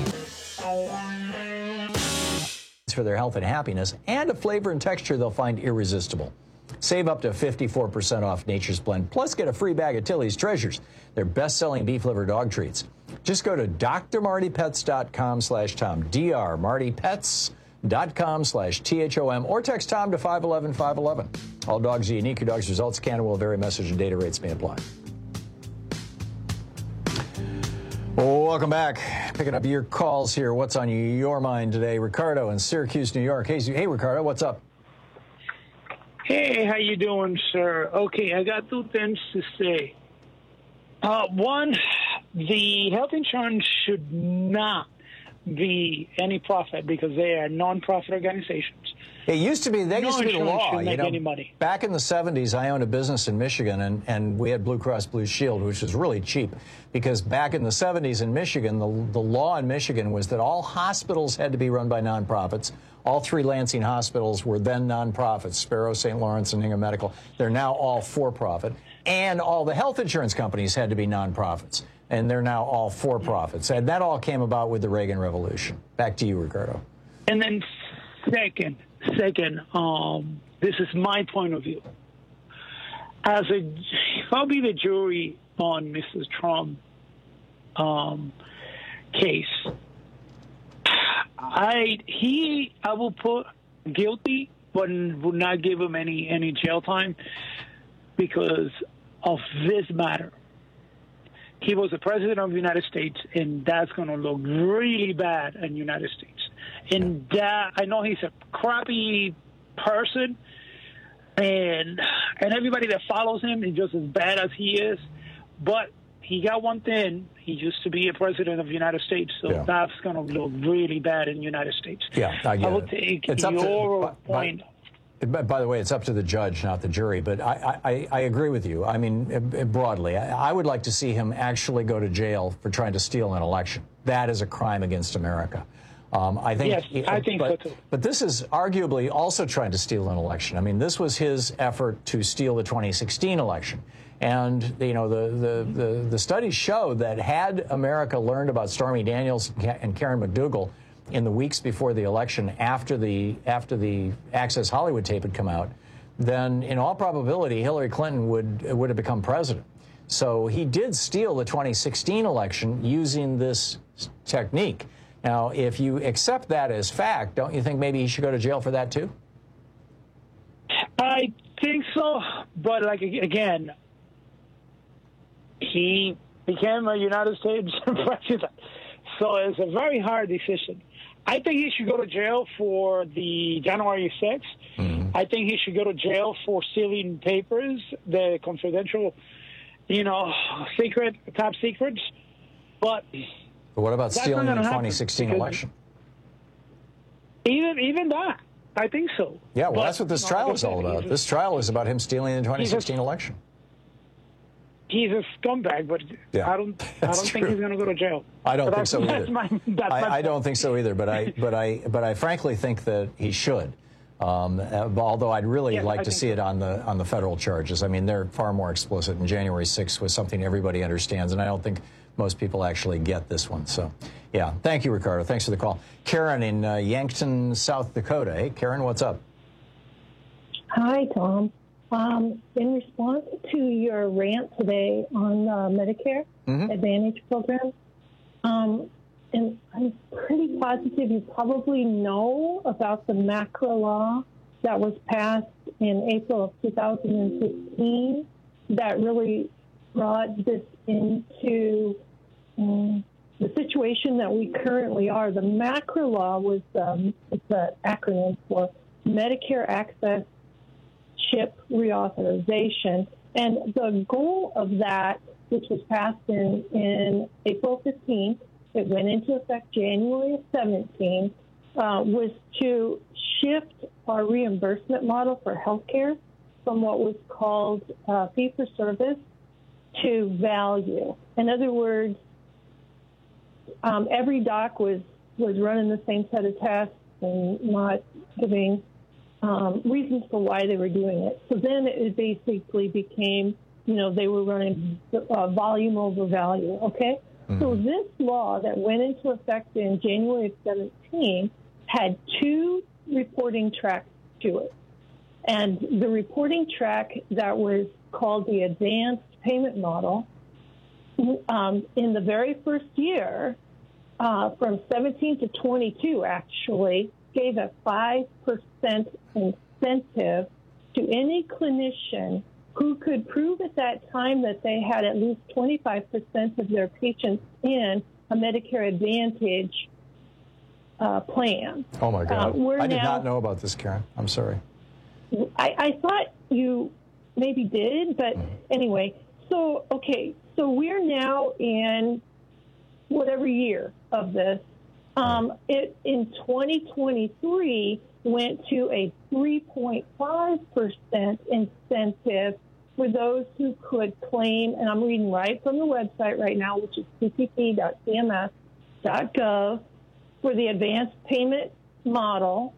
[SPEAKER 17] For their health and happiness, and a flavor and texture they'll find irresistible. Save up to 54% off Nature's Blend, plus get a free bag of Tilly's Treasures, their best-selling beef liver dog treats. Just go to drmartypets.com/Tom, drmartypets.com/THOM, or text Tom to 511-511. All dogs are unique. Your dog's results can and will vary. Message and data rates may apply. Welcome back. Picking up your calls here. What's on your mind today? Ricardo in Syracuse, New York. Hey, Ricardo, what's up?
[SPEAKER 12] Hey, how you doing, sir? Okay, I got two things to say. One, the health insurance should not be any profit because they are non-profit organizations.
[SPEAKER 17] It used to be, that used to be the law.
[SPEAKER 12] You know, any money.
[SPEAKER 17] Back in the 70s, I owned a business in Michigan, and we had Blue Cross Blue Shield, which was really cheap, because back in the 70s in Michigan, the law in Michigan was that all hospitals had to be run by nonprofits. All three Lansing hospitals were then nonprofits, Sparrow, St. Lawrence, and Hingham Medical. They're now all for-profit. And all the health insurance companies had to be nonprofits, and they're now all for-profits. And that all came about with the Reagan Revolution. Back to you, Ricardo.
[SPEAKER 12] And then second, this is my point of view. I'll be the jury on Mrs. Trump case. I will put guilty, but would not give him any jail time because of this matter. He was the president of the United States, and that's going to look really bad in the United States. And that, I know he's a crappy person, and everybody that follows him is just as bad as he is. But he got one thing. He used to be a president of the United States, so that's going to look really bad in the United States.
[SPEAKER 17] Yeah, I get
[SPEAKER 12] I will
[SPEAKER 17] it.
[SPEAKER 12] take
[SPEAKER 17] It's
[SPEAKER 12] your
[SPEAKER 17] up to,
[SPEAKER 12] point.
[SPEAKER 17] By the way, it's up to the judge, not the jury. But I agree with you. I mean, broadly, I would like to see him actually go to jail for trying to steal an election. That is a crime against America. I think,
[SPEAKER 12] yes, I think so too.
[SPEAKER 17] But this is arguably also trying to steal an election. I mean, this was his effort to steal the 2016 election. And, you know, the studies show that had America learned about Stormy Daniels and Karen McDougal in the weeks before the election, after the Access Hollywood tape had come out, then in all probability Hillary Clinton would have become president. So he did steal the 2016 election using this technique. Now, if you accept that as fact, don't you think maybe he should go to jail for that too?
[SPEAKER 12] I think so, but like again, he became a United States president, so it's a very hard decision. I think he should go to jail for the January 6th. Mm-hmm. I think he should go to jail for stealing papers, the confidential, top secrets. But
[SPEAKER 17] what about stealing the 2016 election?
[SPEAKER 12] Even that, I think so.
[SPEAKER 17] Yeah, well, that's what this trial is all about. This trial is about him stealing the 2016 election.
[SPEAKER 12] He's a scumbag, but yeah, I don't think he's going to go to jail.
[SPEAKER 17] I don't think so either.
[SPEAKER 12] I
[SPEAKER 17] don't think so either. But I frankly think that he should. Although I'd really like to see it on the federal charges. I mean, they're far more explicit. And January 6th was something everybody understands, and I don't think most people actually get this one. So, yeah, thank you, Ricardo. Thanks for the call. Karen in Yankton, South Dakota. Hey, Karen, what's up?
[SPEAKER 13] Hi, Tom. In response to your rant today on Medicare Advantage program, and I'm pretty positive you probably know about the MACRA law that was passed in April of 2015 that really brought this into the situation that we currently are. The MACRA law was it's an acronym for Medicare Access Chip Reauthorization, and the goal of that, which was passed in April 15th, it went into effect January 17th, was to shift our reimbursement model for healthcare from what was called fee-for-service to value. In other words, every doc was running the same set of tests and not giving reasons for why they were doing it. So then it basically became, they were running volume over value, okay? Mm-hmm. So this law that went into effect in January of 17 had two reporting tracks to it. And the reporting track that was called the advanced payment model, in the very first year, from 17 to 22, actually, gave a 5% incentive to any clinician who could prove at that time that they had at least 25% of their patients in a Medicare Advantage plan.
[SPEAKER 17] Oh, my God. I did not know about this, Karen. I'm sorry.
[SPEAKER 13] I thought you maybe did, but anyway. So we're now in whatever year of this. It in 2023 went to a 3.5% incentive for those who could claim, and I'm reading right from the website right now, which is cpp.cms.gov, for the advanced payment model,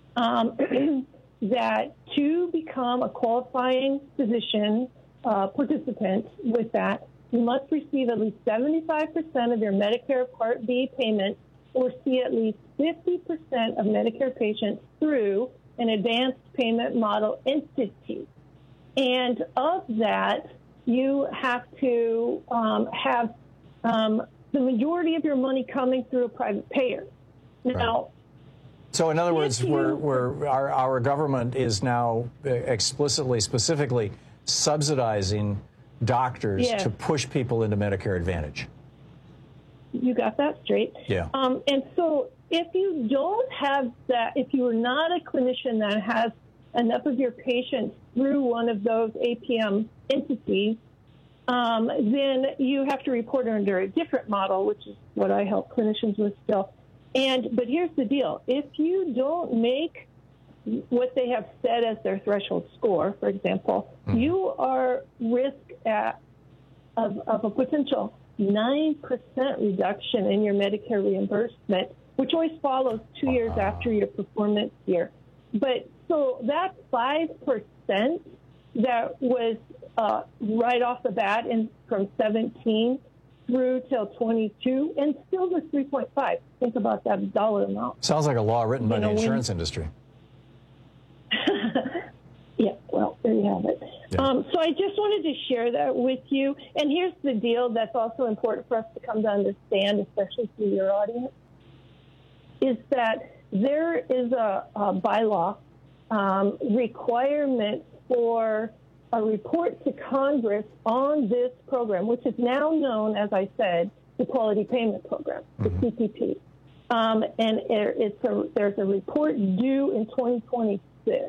[SPEAKER 13] that to become a qualifying physician participant with that, you must receive at least 75% of your Medicare Part B payment or see at least 50% of Medicare patients through an advanced payment model entity. And of that, you have to have the majority of your money coming through a private payer. Now,
[SPEAKER 17] so in other words, our government is now specifically subsidizing doctors to push people into Medicare Advantage.
[SPEAKER 13] You got that straight.
[SPEAKER 17] Yeah.
[SPEAKER 13] And so if you don't have that, if you are not a clinician that has enough of your patients through one of those APM entities, then you have to report under a different model, which is what I help clinicians with still. But here's the deal. If you don't make what they have set as their threshold score, for example, you are risk of a potential 9% reduction in your Medicare reimbursement, which always follows 2 years after your performance year. But so that 5% that was right off the bat from 17 through till 22, and still the 3.5. Think about that dollar amount.
[SPEAKER 17] Sounds like a law written by the insurance industry.
[SPEAKER 13] Yeah, well, there you have it. Yeah. So I just wanted to share that with you. And here's the deal that's also important for us to come to understand, especially through your audience, is that there is a bylaw requirement for a report to Congress on this program, which is now known, as I said, the Quality Payment Program, the CPP. And there's a report due in 2026.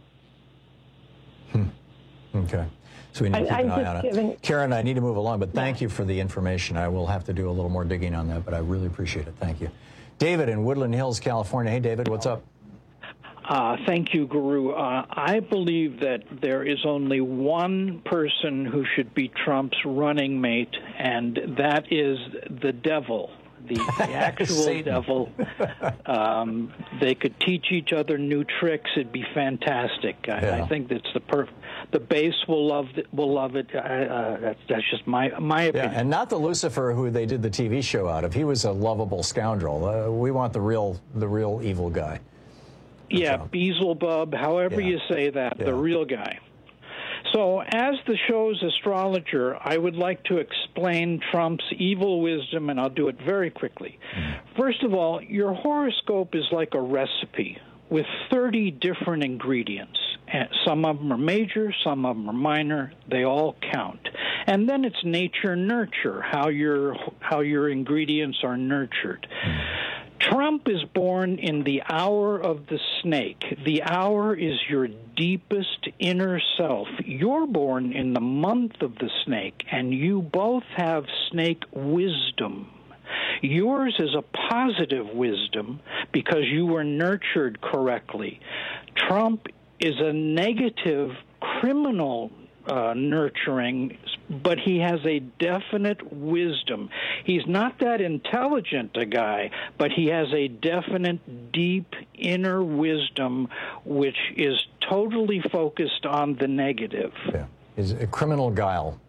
[SPEAKER 17] Okay. So we need to keep an eye on it. Karen, I need to move along, but thank you for the information. I will have to do a little more digging on that, but I really appreciate it. Thank you. David in Woodland Hills, California. Hey, David, what's up?
[SPEAKER 15] Thank you, Guru. I believe that there is only one person who should be Trump's running mate, and that is the devil. The actual devil. They could teach each other new tricks. It'd be fantastic. I think that's the base will love it. That's just my opinion.
[SPEAKER 17] Yeah, and not the Lucifer who they did the TV show out of. He was a lovable scoundrel. We want the real evil guy.
[SPEAKER 15] Yeah, Beelzebub, however you say that, the real guy. So, as the show's astrologer, I would like to explain Trump's evil wisdom, and I'll do it very quickly. First of all, your horoscope is like a recipe with 30 different ingredients. Some of them are major, some of them are minor. They all count. And then it's nature-nurture, how your ingredients are nurtured. Trump is born in the hour of the snake. The hour is your deepest inner self. You're born in the month of the snake, and you both have snake wisdom. Yours is a positive wisdom because you were nurtured correctly. Trump is a negative criminal nurturing, but he has a definite wisdom. He's not that intelligent a guy, but he has a definite, deep inner wisdom which is totally focused on the negative.
[SPEAKER 17] Yeah. Is a criminal guile.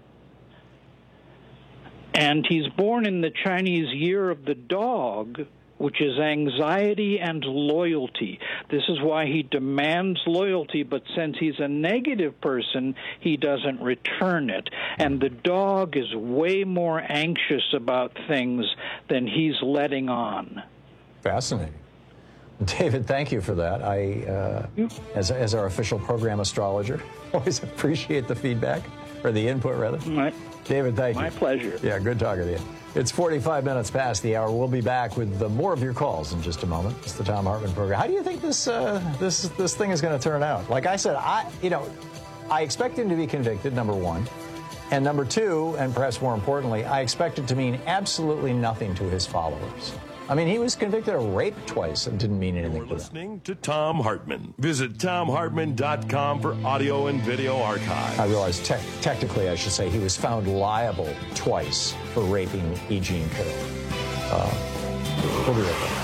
[SPEAKER 15] And he's born in the Chinese Year of the Dog, which is anxiety and loyalty. This is why he demands loyalty, but since he's a negative person, he doesn't return it. And the dog is way more anxious about things than he's letting on.
[SPEAKER 17] Fascinating. David, thank you for that. As our official program astrologer, always appreciate the feedback, or the input, rather. David, thank you.
[SPEAKER 15] My pleasure.
[SPEAKER 17] Yeah, good talking to you. It's 45 minutes past the hour. We'll be back with more of your calls in just a moment. It's the Thom Hartmann program. How do you think this thing is going to turn out? Like I said, I expect him to be convicted, number one. And number two, and perhaps more importantly, I expect it to mean absolutely nothing to his followers. I mean, he was convicted of rape twice and didn't mean anything to them.
[SPEAKER 16] You're listening to Thom Hartmann. Visit ThomHartmann.com for audio and video archives.
[SPEAKER 17] I realize technically I should say he was found liable twice for raping E. Jean Carroll. We'll be right back.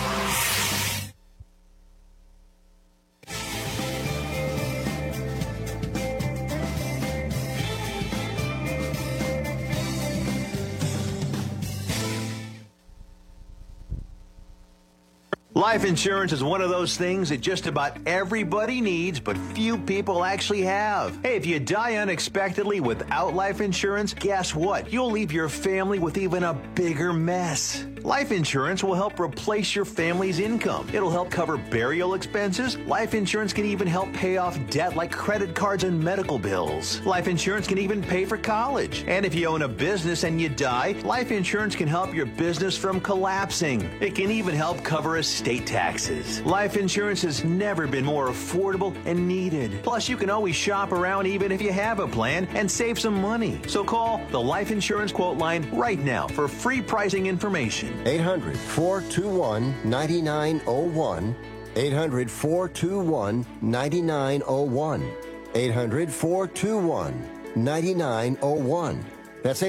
[SPEAKER 18] Life insurance is one of those things that just about everybody needs, but few people actually have. Hey, if you die unexpectedly without life insurance, guess what? You'll leave your family with even a bigger mess. Life insurance will help replace your family's income. It'll help cover burial expenses. Life insurance can even help pay off debt like credit cards and medical bills. Life insurance can even pay for college. And if you own a business and you die, life insurance can help your business from collapsing. It can even help cover estate taxes. Life insurance has never been more affordable and needed. Plus, you can always shop around even if you have a plan and save some money. So call the Life Insurance Quote Line right now for free pricing information.
[SPEAKER 4] 800-421-9901. 800-421-9901. 800-421-9901. That's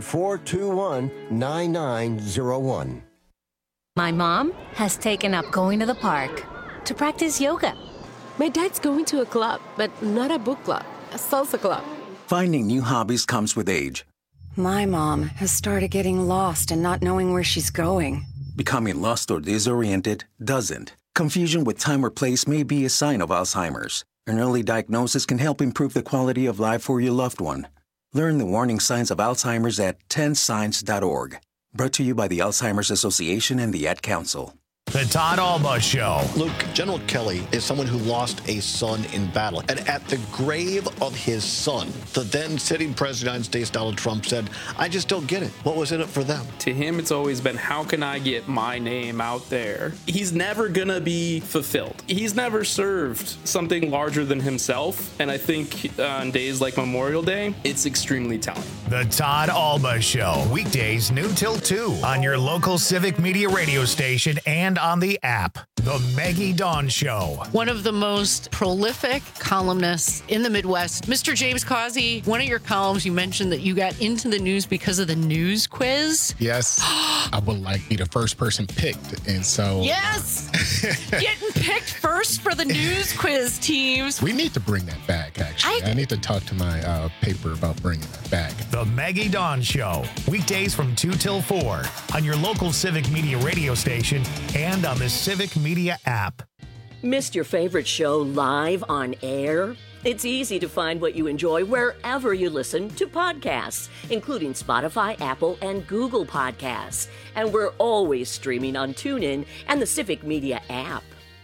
[SPEAKER 4] 800-421-9901.
[SPEAKER 19] My mom has taken up going to the park to practice yoga.
[SPEAKER 20] My dad's going to a club, but not a book club, a salsa club.
[SPEAKER 21] Finding new hobbies comes with age.
[SPEAKER 22] My mom has started getting lost and not knowing where she's going.
[SPEAKER 21] Becoming lost or disoriented doesn't. Confusion with time or place may be a sign of Alzheimer's. An early diagnosis can help improve the quality of life for your loved one. Learn the warning signs of Alzheimer's at 10signs.org. Brought to you by the Alzheimer's Association and the Ad Council.
[SPEAKER 1] The Todd Alba Show.
[SPEAKER 11] Luke, General Kelly is someone who lost a son in battle. And at the grave of his son, the then sitting President of the United States, Donald Trump, said, I just don't get it. What was in it for them?
[SPEAKER 23] To him, it's always been, how can I get my name out there? He's never going to be fulfilled. He's never served something larger than himself. And I think on days like Memorial Day, it's extremely telling.
[SPEAKER 1] The Todd Alba Show. Weekdays noon till 2 on your local Civic Media radio station and on the app. The Maggie Dawn Show.
[SPEAKER 24] One of the most prolific columnists in the Midwest, Mr. James Causey. One of your columns, you mentioned that you got into the news because of the news quiz.
[SPEAKER 28] Yes. I would like to be the first person picked. And so.
[SPEAKER 24] Yes. Getting picked first for the news quiz teams.
[SPEAKER 28] We need to bring that back, actually. I need to talk to my paper about bringing that back.
[SPEAKER 1] The Maggie Dawn Show. Weekdays from 2 till 4 on your local Civic Media radio station and on the Civic Media app.
[SPEAKER 29] Missed your favorite show live on air? It's easy to find what you enjoy wherever you listen to podcasts, including Spotify, Apple, and Google Podcasts. And we're always streaming on TuneIn and the Civic Media app.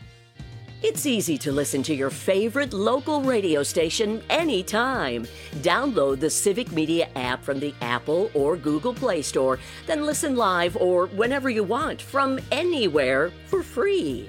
[SPEAKER 29] It's easy to listen to your favorite local radio station anytime. Download the Civic Media app from the Apple or Google Play Store, then listen live or whenever you want from anywhere for free.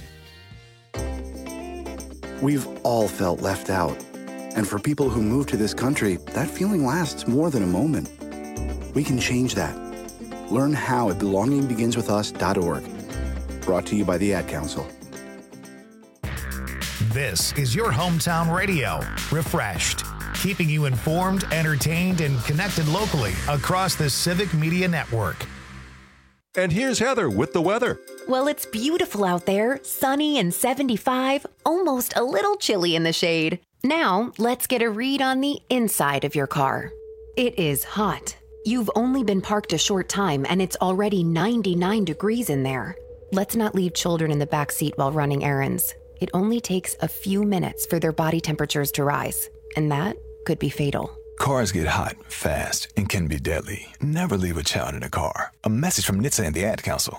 [SPEAKER 2] We've all felt left out. And for people who move to this country, that feeling lasts more than a moment. We can change that. Learn how at belongingbeginswithus.org. Brought to you by the Ad Council.
[SPEAKER 1] This is your hometown radio. Refreshed. keeping you informed, entertained, and connected locally across the Civic Media Network.
[SPEAKER 16] And here's Heather with the weather.
[SPEAKER 3] Well, it's beautiful out there, sunny and 75, almost a little chilly in the shade. Now, let's get a read on the inside of your car. It is hot. You've only been parked a short time and it's already 99 degrees in there. Let's not leave children in the back seat while running errands. It only takes a few minutes for their body temperatures to rise, and that could be fatal.
[SPEAKER 5] Cars get hot, fast, and can be deadly. Never leave a child in a car. A message from NHTSA and the Ad Council.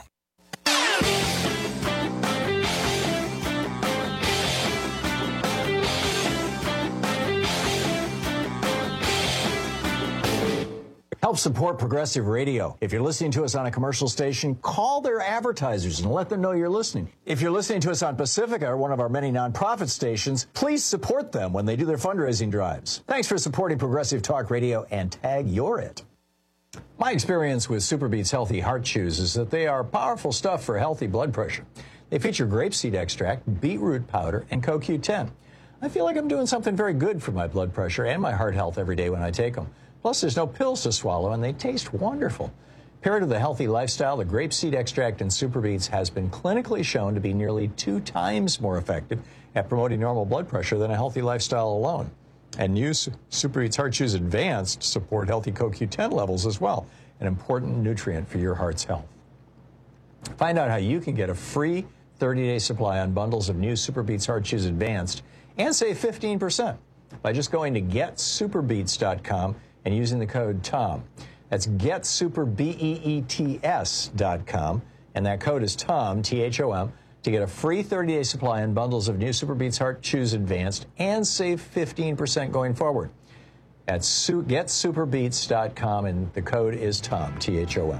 [SPEAKER 17] Help support Progressive Radio. If you're listening to us on a commercial station, call their advertisers and let them know you're listening. If you're listening to us on Pacifica, or one of our many nonprofit stations, please support them when they do their fundraising drives. Thanks for supporting Progressive Talk Radio and tag you're it. My experience with SuperBeets Healthy Heart Chews is that they are powerful stuff for healthy blood pressure. They feature grapeseed extract, beetroot powder, and CoQ10. I feel like I'm doing something very good for my blood pressure and my heart health every day when I take them. Plus, there's no pills to swallow, and they taste wonderful. Paired with a healthy lifestyle, the grapeseed extract in SuperBeets has been clinically shown to be nearly 2 times more effective at promoting normal blood pressure than a healthy lifestyle alone. And new SuperBeets Heart Chews Advanced support healthy CoQ10 levels as well, an important nutrient for your heart's health. Find out how you can get a free 30-day supply on bundles of new SuperBeets Heart Chews Advanced and save 15% by just going to getsuperbeets.com and using the code TOM. That's getsuperbeets.com, and that code is TOM, T-H-O-M, to get a free 30-day supply on bundles of new SuperBeets Heart Chews Advanced and save 15% going forward. That's getsuperbeets.com, and the code is TOM, T-H-O-M.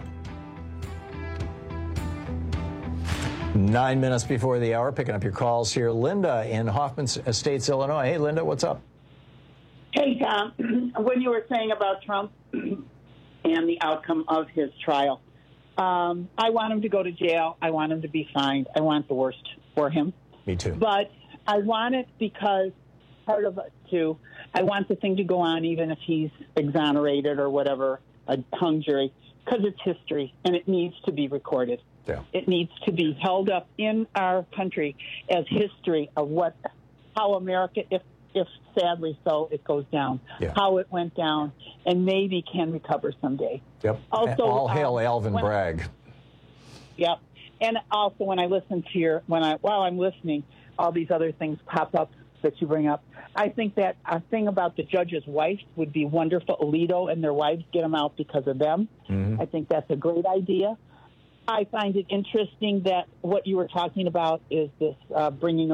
[SPEAKER 17] 9 minutes before the hour, picking up your calls here. Linda in Hoffman Estates, Illinois. Hey, Linda, what's up?
[SPEAKER 6] Hey, Tom, when you were saying about Trump and the outcome of his trial, I want him to go to jail. I want him to be fined. I want the worst for him.
[SPEAKER 17] Me too.
[SPEAKER 6] But I want it because part of it, too, I want the thing to go on even if he's exonerated or whatever, a hung jury, because it's history and it needs to be recorded.
[SPEAKER 17] Yeah.
[SPEAKER 6] It needs to be held up in our country as history of how America, if sadly so, it goes down, how it went down, and maybe can recover someday.
[SPEAKER 17] Yep.
[SPEAKER 6] Also,
[SPEAKER 17] all hail Alvin Bragg.
[SPEAKER 6] Yep. And also, when I listen to while I'm listening, all these other things pop up that you bring up. I think that a thing about the judge's wife would be wonderful. Alito and their wives, get them out because of them. Mm-hmm. I think that's a great idea. I find it interesting that what you were talking about is this bringing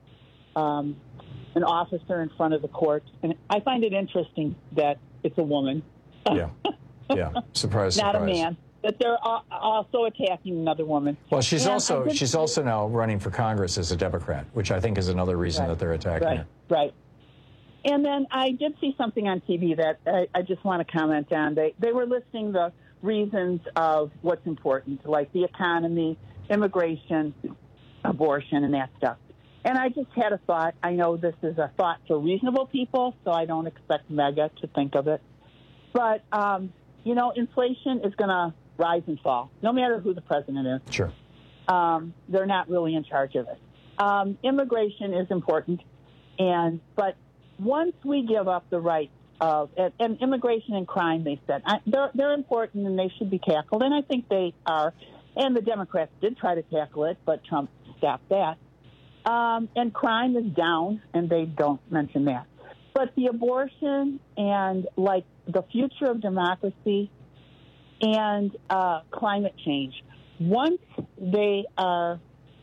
[SPEAKER 6] an officer in front of the court. And I find it interesting that it's a woman.
[SPEAKER 17] Yeah. Surprise,
[SPEAKER 6] Not
[SPEAKER 17] surprise.
[SPEAKER 6] a man. That they're also attacking another woman.
[SPEAKER 17] Well, she's also now running for Congress as a Democrat, which I think is another reason that they're attacking her.
[SPEAKER 6] Right. And then I did see something on TV that I just want to comment on. They were listing the reasons of what's important, like the economy, immigration, abortion, and that stuff. And I just had a thought. I know this is a thought for reasonable people, so I don't expect MAGA to think of it. But, inflation is going to rise and fall, no matter who the president is.
[SPEAKER 17] Sure.
[SPEAKER 6] They're not really in charge of it. Immigration is important, but once we give up the rights of and immigration and crime, they said they're important and they should be tackled, and I think they are. And the Democrats did try to tackle it, but Trump stopped that. And crime is down, and they don't mention that. But the abortion and like the future of democracy and climate change, once they are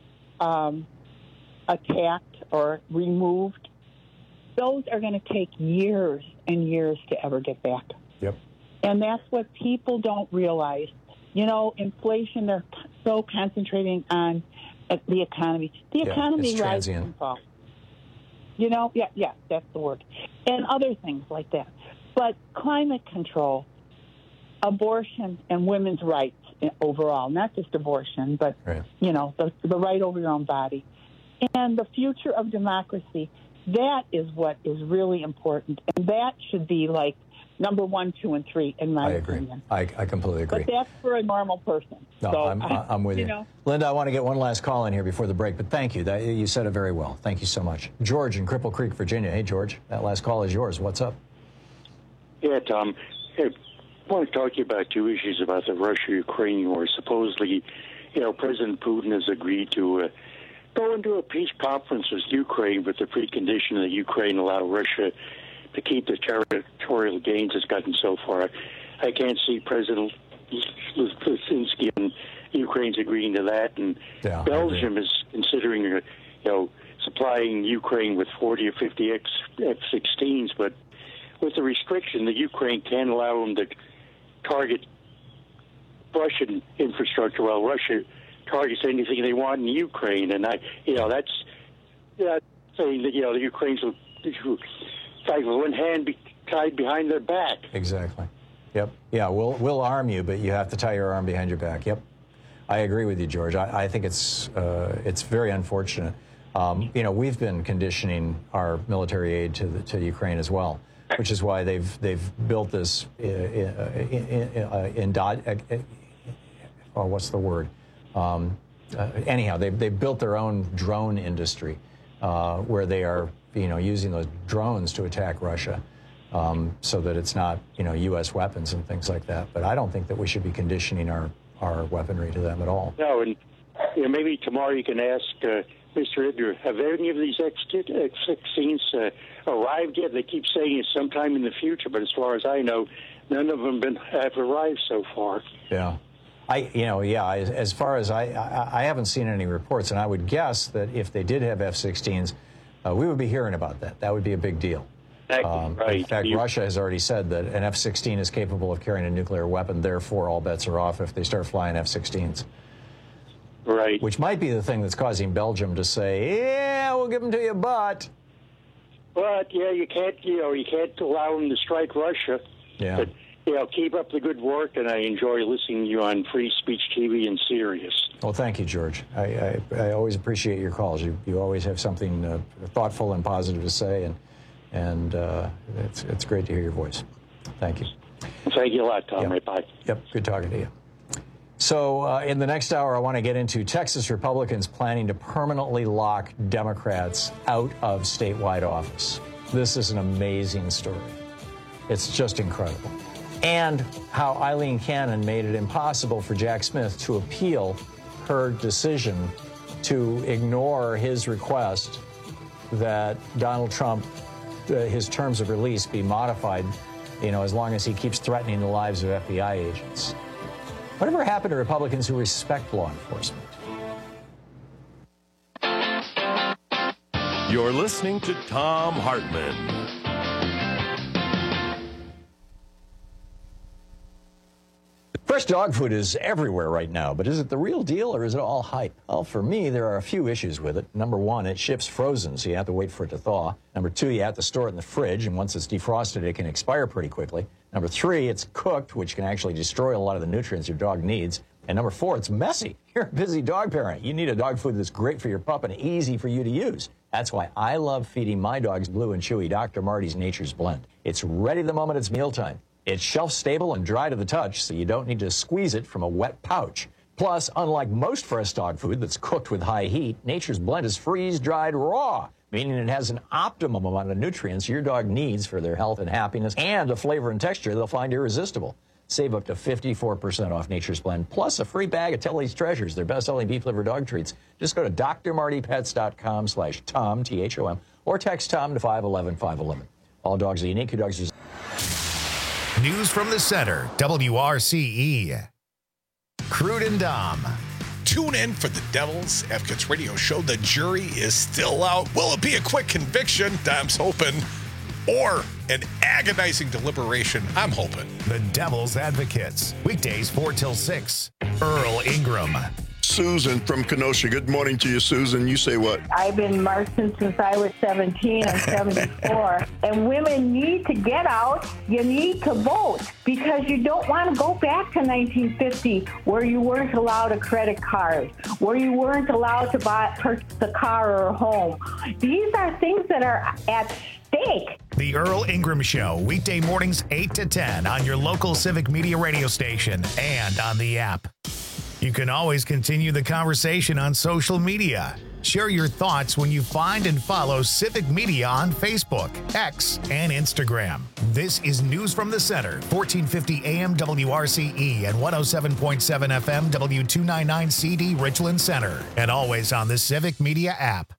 [SPEAKER 6] attacked or removed, those are going to take years and years to ever get back.
[SPEAKER 17] Yep.
[SPEAKER 6] And that's what people don't realize. Inflation, they're so concentrating on the economy. The economy rises and falls. That's the word. And other things like that. But climate control, abortion, and women's rights overall, not just abortion, but, the right over your own body, and the future of democracy, That is what is really important, and that should be like number 1, 2, and 3 in my opinion.
[SPEAKER 17] I completely agree.
[SPEAKER 6] But that's for a normal person.
[SPEAKER 17] No,
[SPEAKER 6] so
[SPEAKER 17] I'm with you. Linda, I want to get one last call in here before the break, but thank you. You said it very well. Thank you so much. George in Cripple Creek, Virginia. Hey, George, that last call is yours. What's up?
[SPEAKER 7] Yeah, Tom. Hey, I want to talk to you about 2 issues about the Russia-Ukraine war. Supposedly, President Putin has agreed to go into a peace conference with Ukraine with the precondition that Ukraine allow Russia to keep the territorial gains it's gotten so far. I can't see President Zelensky and Ukraine's agreeing to that, and Belgium is considering, supplying Ukraine with 40 or 50 F-16s, but with the restriction that Ukraine can't allow them to target Russian infrastructure while Russia targets anything they want in Ukraine, and that's saying that the Ukrainians will fight with one hand tied behind their back.
[SPEAKER 17] Exactly. Yep. Yeah, we'll arm you, but you have to tie your arm behind your back. Yep. I agree with you, George. I think it's very unfortunate. We've been conditioning our military aid to Ukraine as well, which is why they've built this what's the word? Anyhow, they've built their own drone industry where they are using those drones to attack Russia, so that it's not U.S. weapons and things like that. But I don't think that we should be conditioning our weaponry to them at all.
[SPEAKER 7] No, and maybe tomorrow you can ask Mr. Idler, have any of these F-16s arrived yet? They keep saying it's sometime in the future, but as far as I know, none of them have arrived so far.
[SPEAKER 17] Yeah. As far as I haven't seen any reports, and I would guess that if they did have F-16s, we would be hearing about that. That would be a big deal.
[SPEAKER 7] Right.
[SPEAKER 17] In fact, Russia has already said that an F-16 is capable of carrying a nuclear weapon, therefore all bets are off if they start flying F-16s.
[SPEAKER 7] Right.
[SPEAKER 17] Which might be the thing that's causing Belgium to say, yeah, we'll give them to you, but...
[SPEAKER 7] But, you can't allow them to strike Russia.
[SPEAKER 17] Yeah.
[SPEAKER 7] But, keep up the good work, and I enjoy listening to you on Free Speech TV and Sirius.
[SPEAKER 17] Well, thank you, George. I always appreciate your calls. You always have something thoughtful and positive to say, and it's great to hear your voice. Thank you.
[SPEAKER 7] Thank you a lot, Tom.
[SPEAKER 17] Yep.
[SPEAKER 7] Right, bye.
[SPEAKER 17] Yep, good talking to you. So in the next hour, I want to get into Texas Republicans planning to permanently lock Democrats out of statewide office. This is an amazing story. It's just incredible. And how Eileen Cannon made it impossible for Jack Smith to appeal her decision to ignore his request that Donald Trump, his terms of release be modified, as long as he keeps threatening the lives of FBI agents. Whatever happened to Republicans who respect law enforcement?
[SPEAKER 16] You're listening to Thom Hartmann.
[SPEAKER 17] Fresh dog food is everywhere right now, but is it the real deal or is it all hype? Well, for me, there are a few issues with it. Number one, it ships frozen, so you have to wait for it to thaw. Number two, you have to store it in the fridge, and once it's defrosted, it can expire pretty quickly. Number three, it's cooked, which can actually destroy a lot of the nutrients your dog needs. And number four, it's messy. You're a busy dog parent. You need a dog food that's great for your pup and easy for you to use. That's why I love feeding my dogs Blue and Chewy Dr. Marty's Nature's Blend. It's ready the moment it's mealtime. It's shelf-stable and dry to the touch, so you don't need to squeeze it from a wet pouch. Plus, unlike most fresh dog food that's cooked with high heat, Nature's Blend is freeze-dried raw, meaning it has an optimum amount of nutrients your dog needs for their health and happiness, and a flavor and texture they'll find irresistible. Save up to 54% off Nature's Blend, plus a free bag of Tilly's Treasures, their best-selling beef liver dog treats. Just go to drmartypets.com/Tom, T-H-O-M, or text Tom to 511-511. All dogs are unique. Your dogs are...
[SPEAKER 1] News from the center, WRCE. Crude and Dom.
[SPEAKER 8] Tune in for the Devil's Advocates radio show. The jury is still out. Will it be a quick conviction? Dom's hoping. Or an agonizing deliberation? I'm hoping.
[SPEAKER 1] The Devil's Advocates. Weekdays 4 till 6. Earl Ingram.
[SPEAKER 9] Susan from Kenosha. Good morning to you, Susan. You say what?
[SPEAKER 6] I've been marching since I was 17. I'm 74. And women need to get out. You need to vote because you don't want to go back to 1950 where you weren't allowed a credit card, where you weren't allowed to purchase a car or a home. These are things that are at stake.
[SPEAKER 1] The Earl Ingram Show, weekday mornings 8 to 10 on your local Civic Media radio station and on the app. You can always continue the conversation on social media. Share your thoughts when you find and follow Civic Media on Facebook, X, and Instagram. This is News from the Center, 1450 AM WRCE and 107.7 FM W299CD Richland Center, and always on the Civic Media app.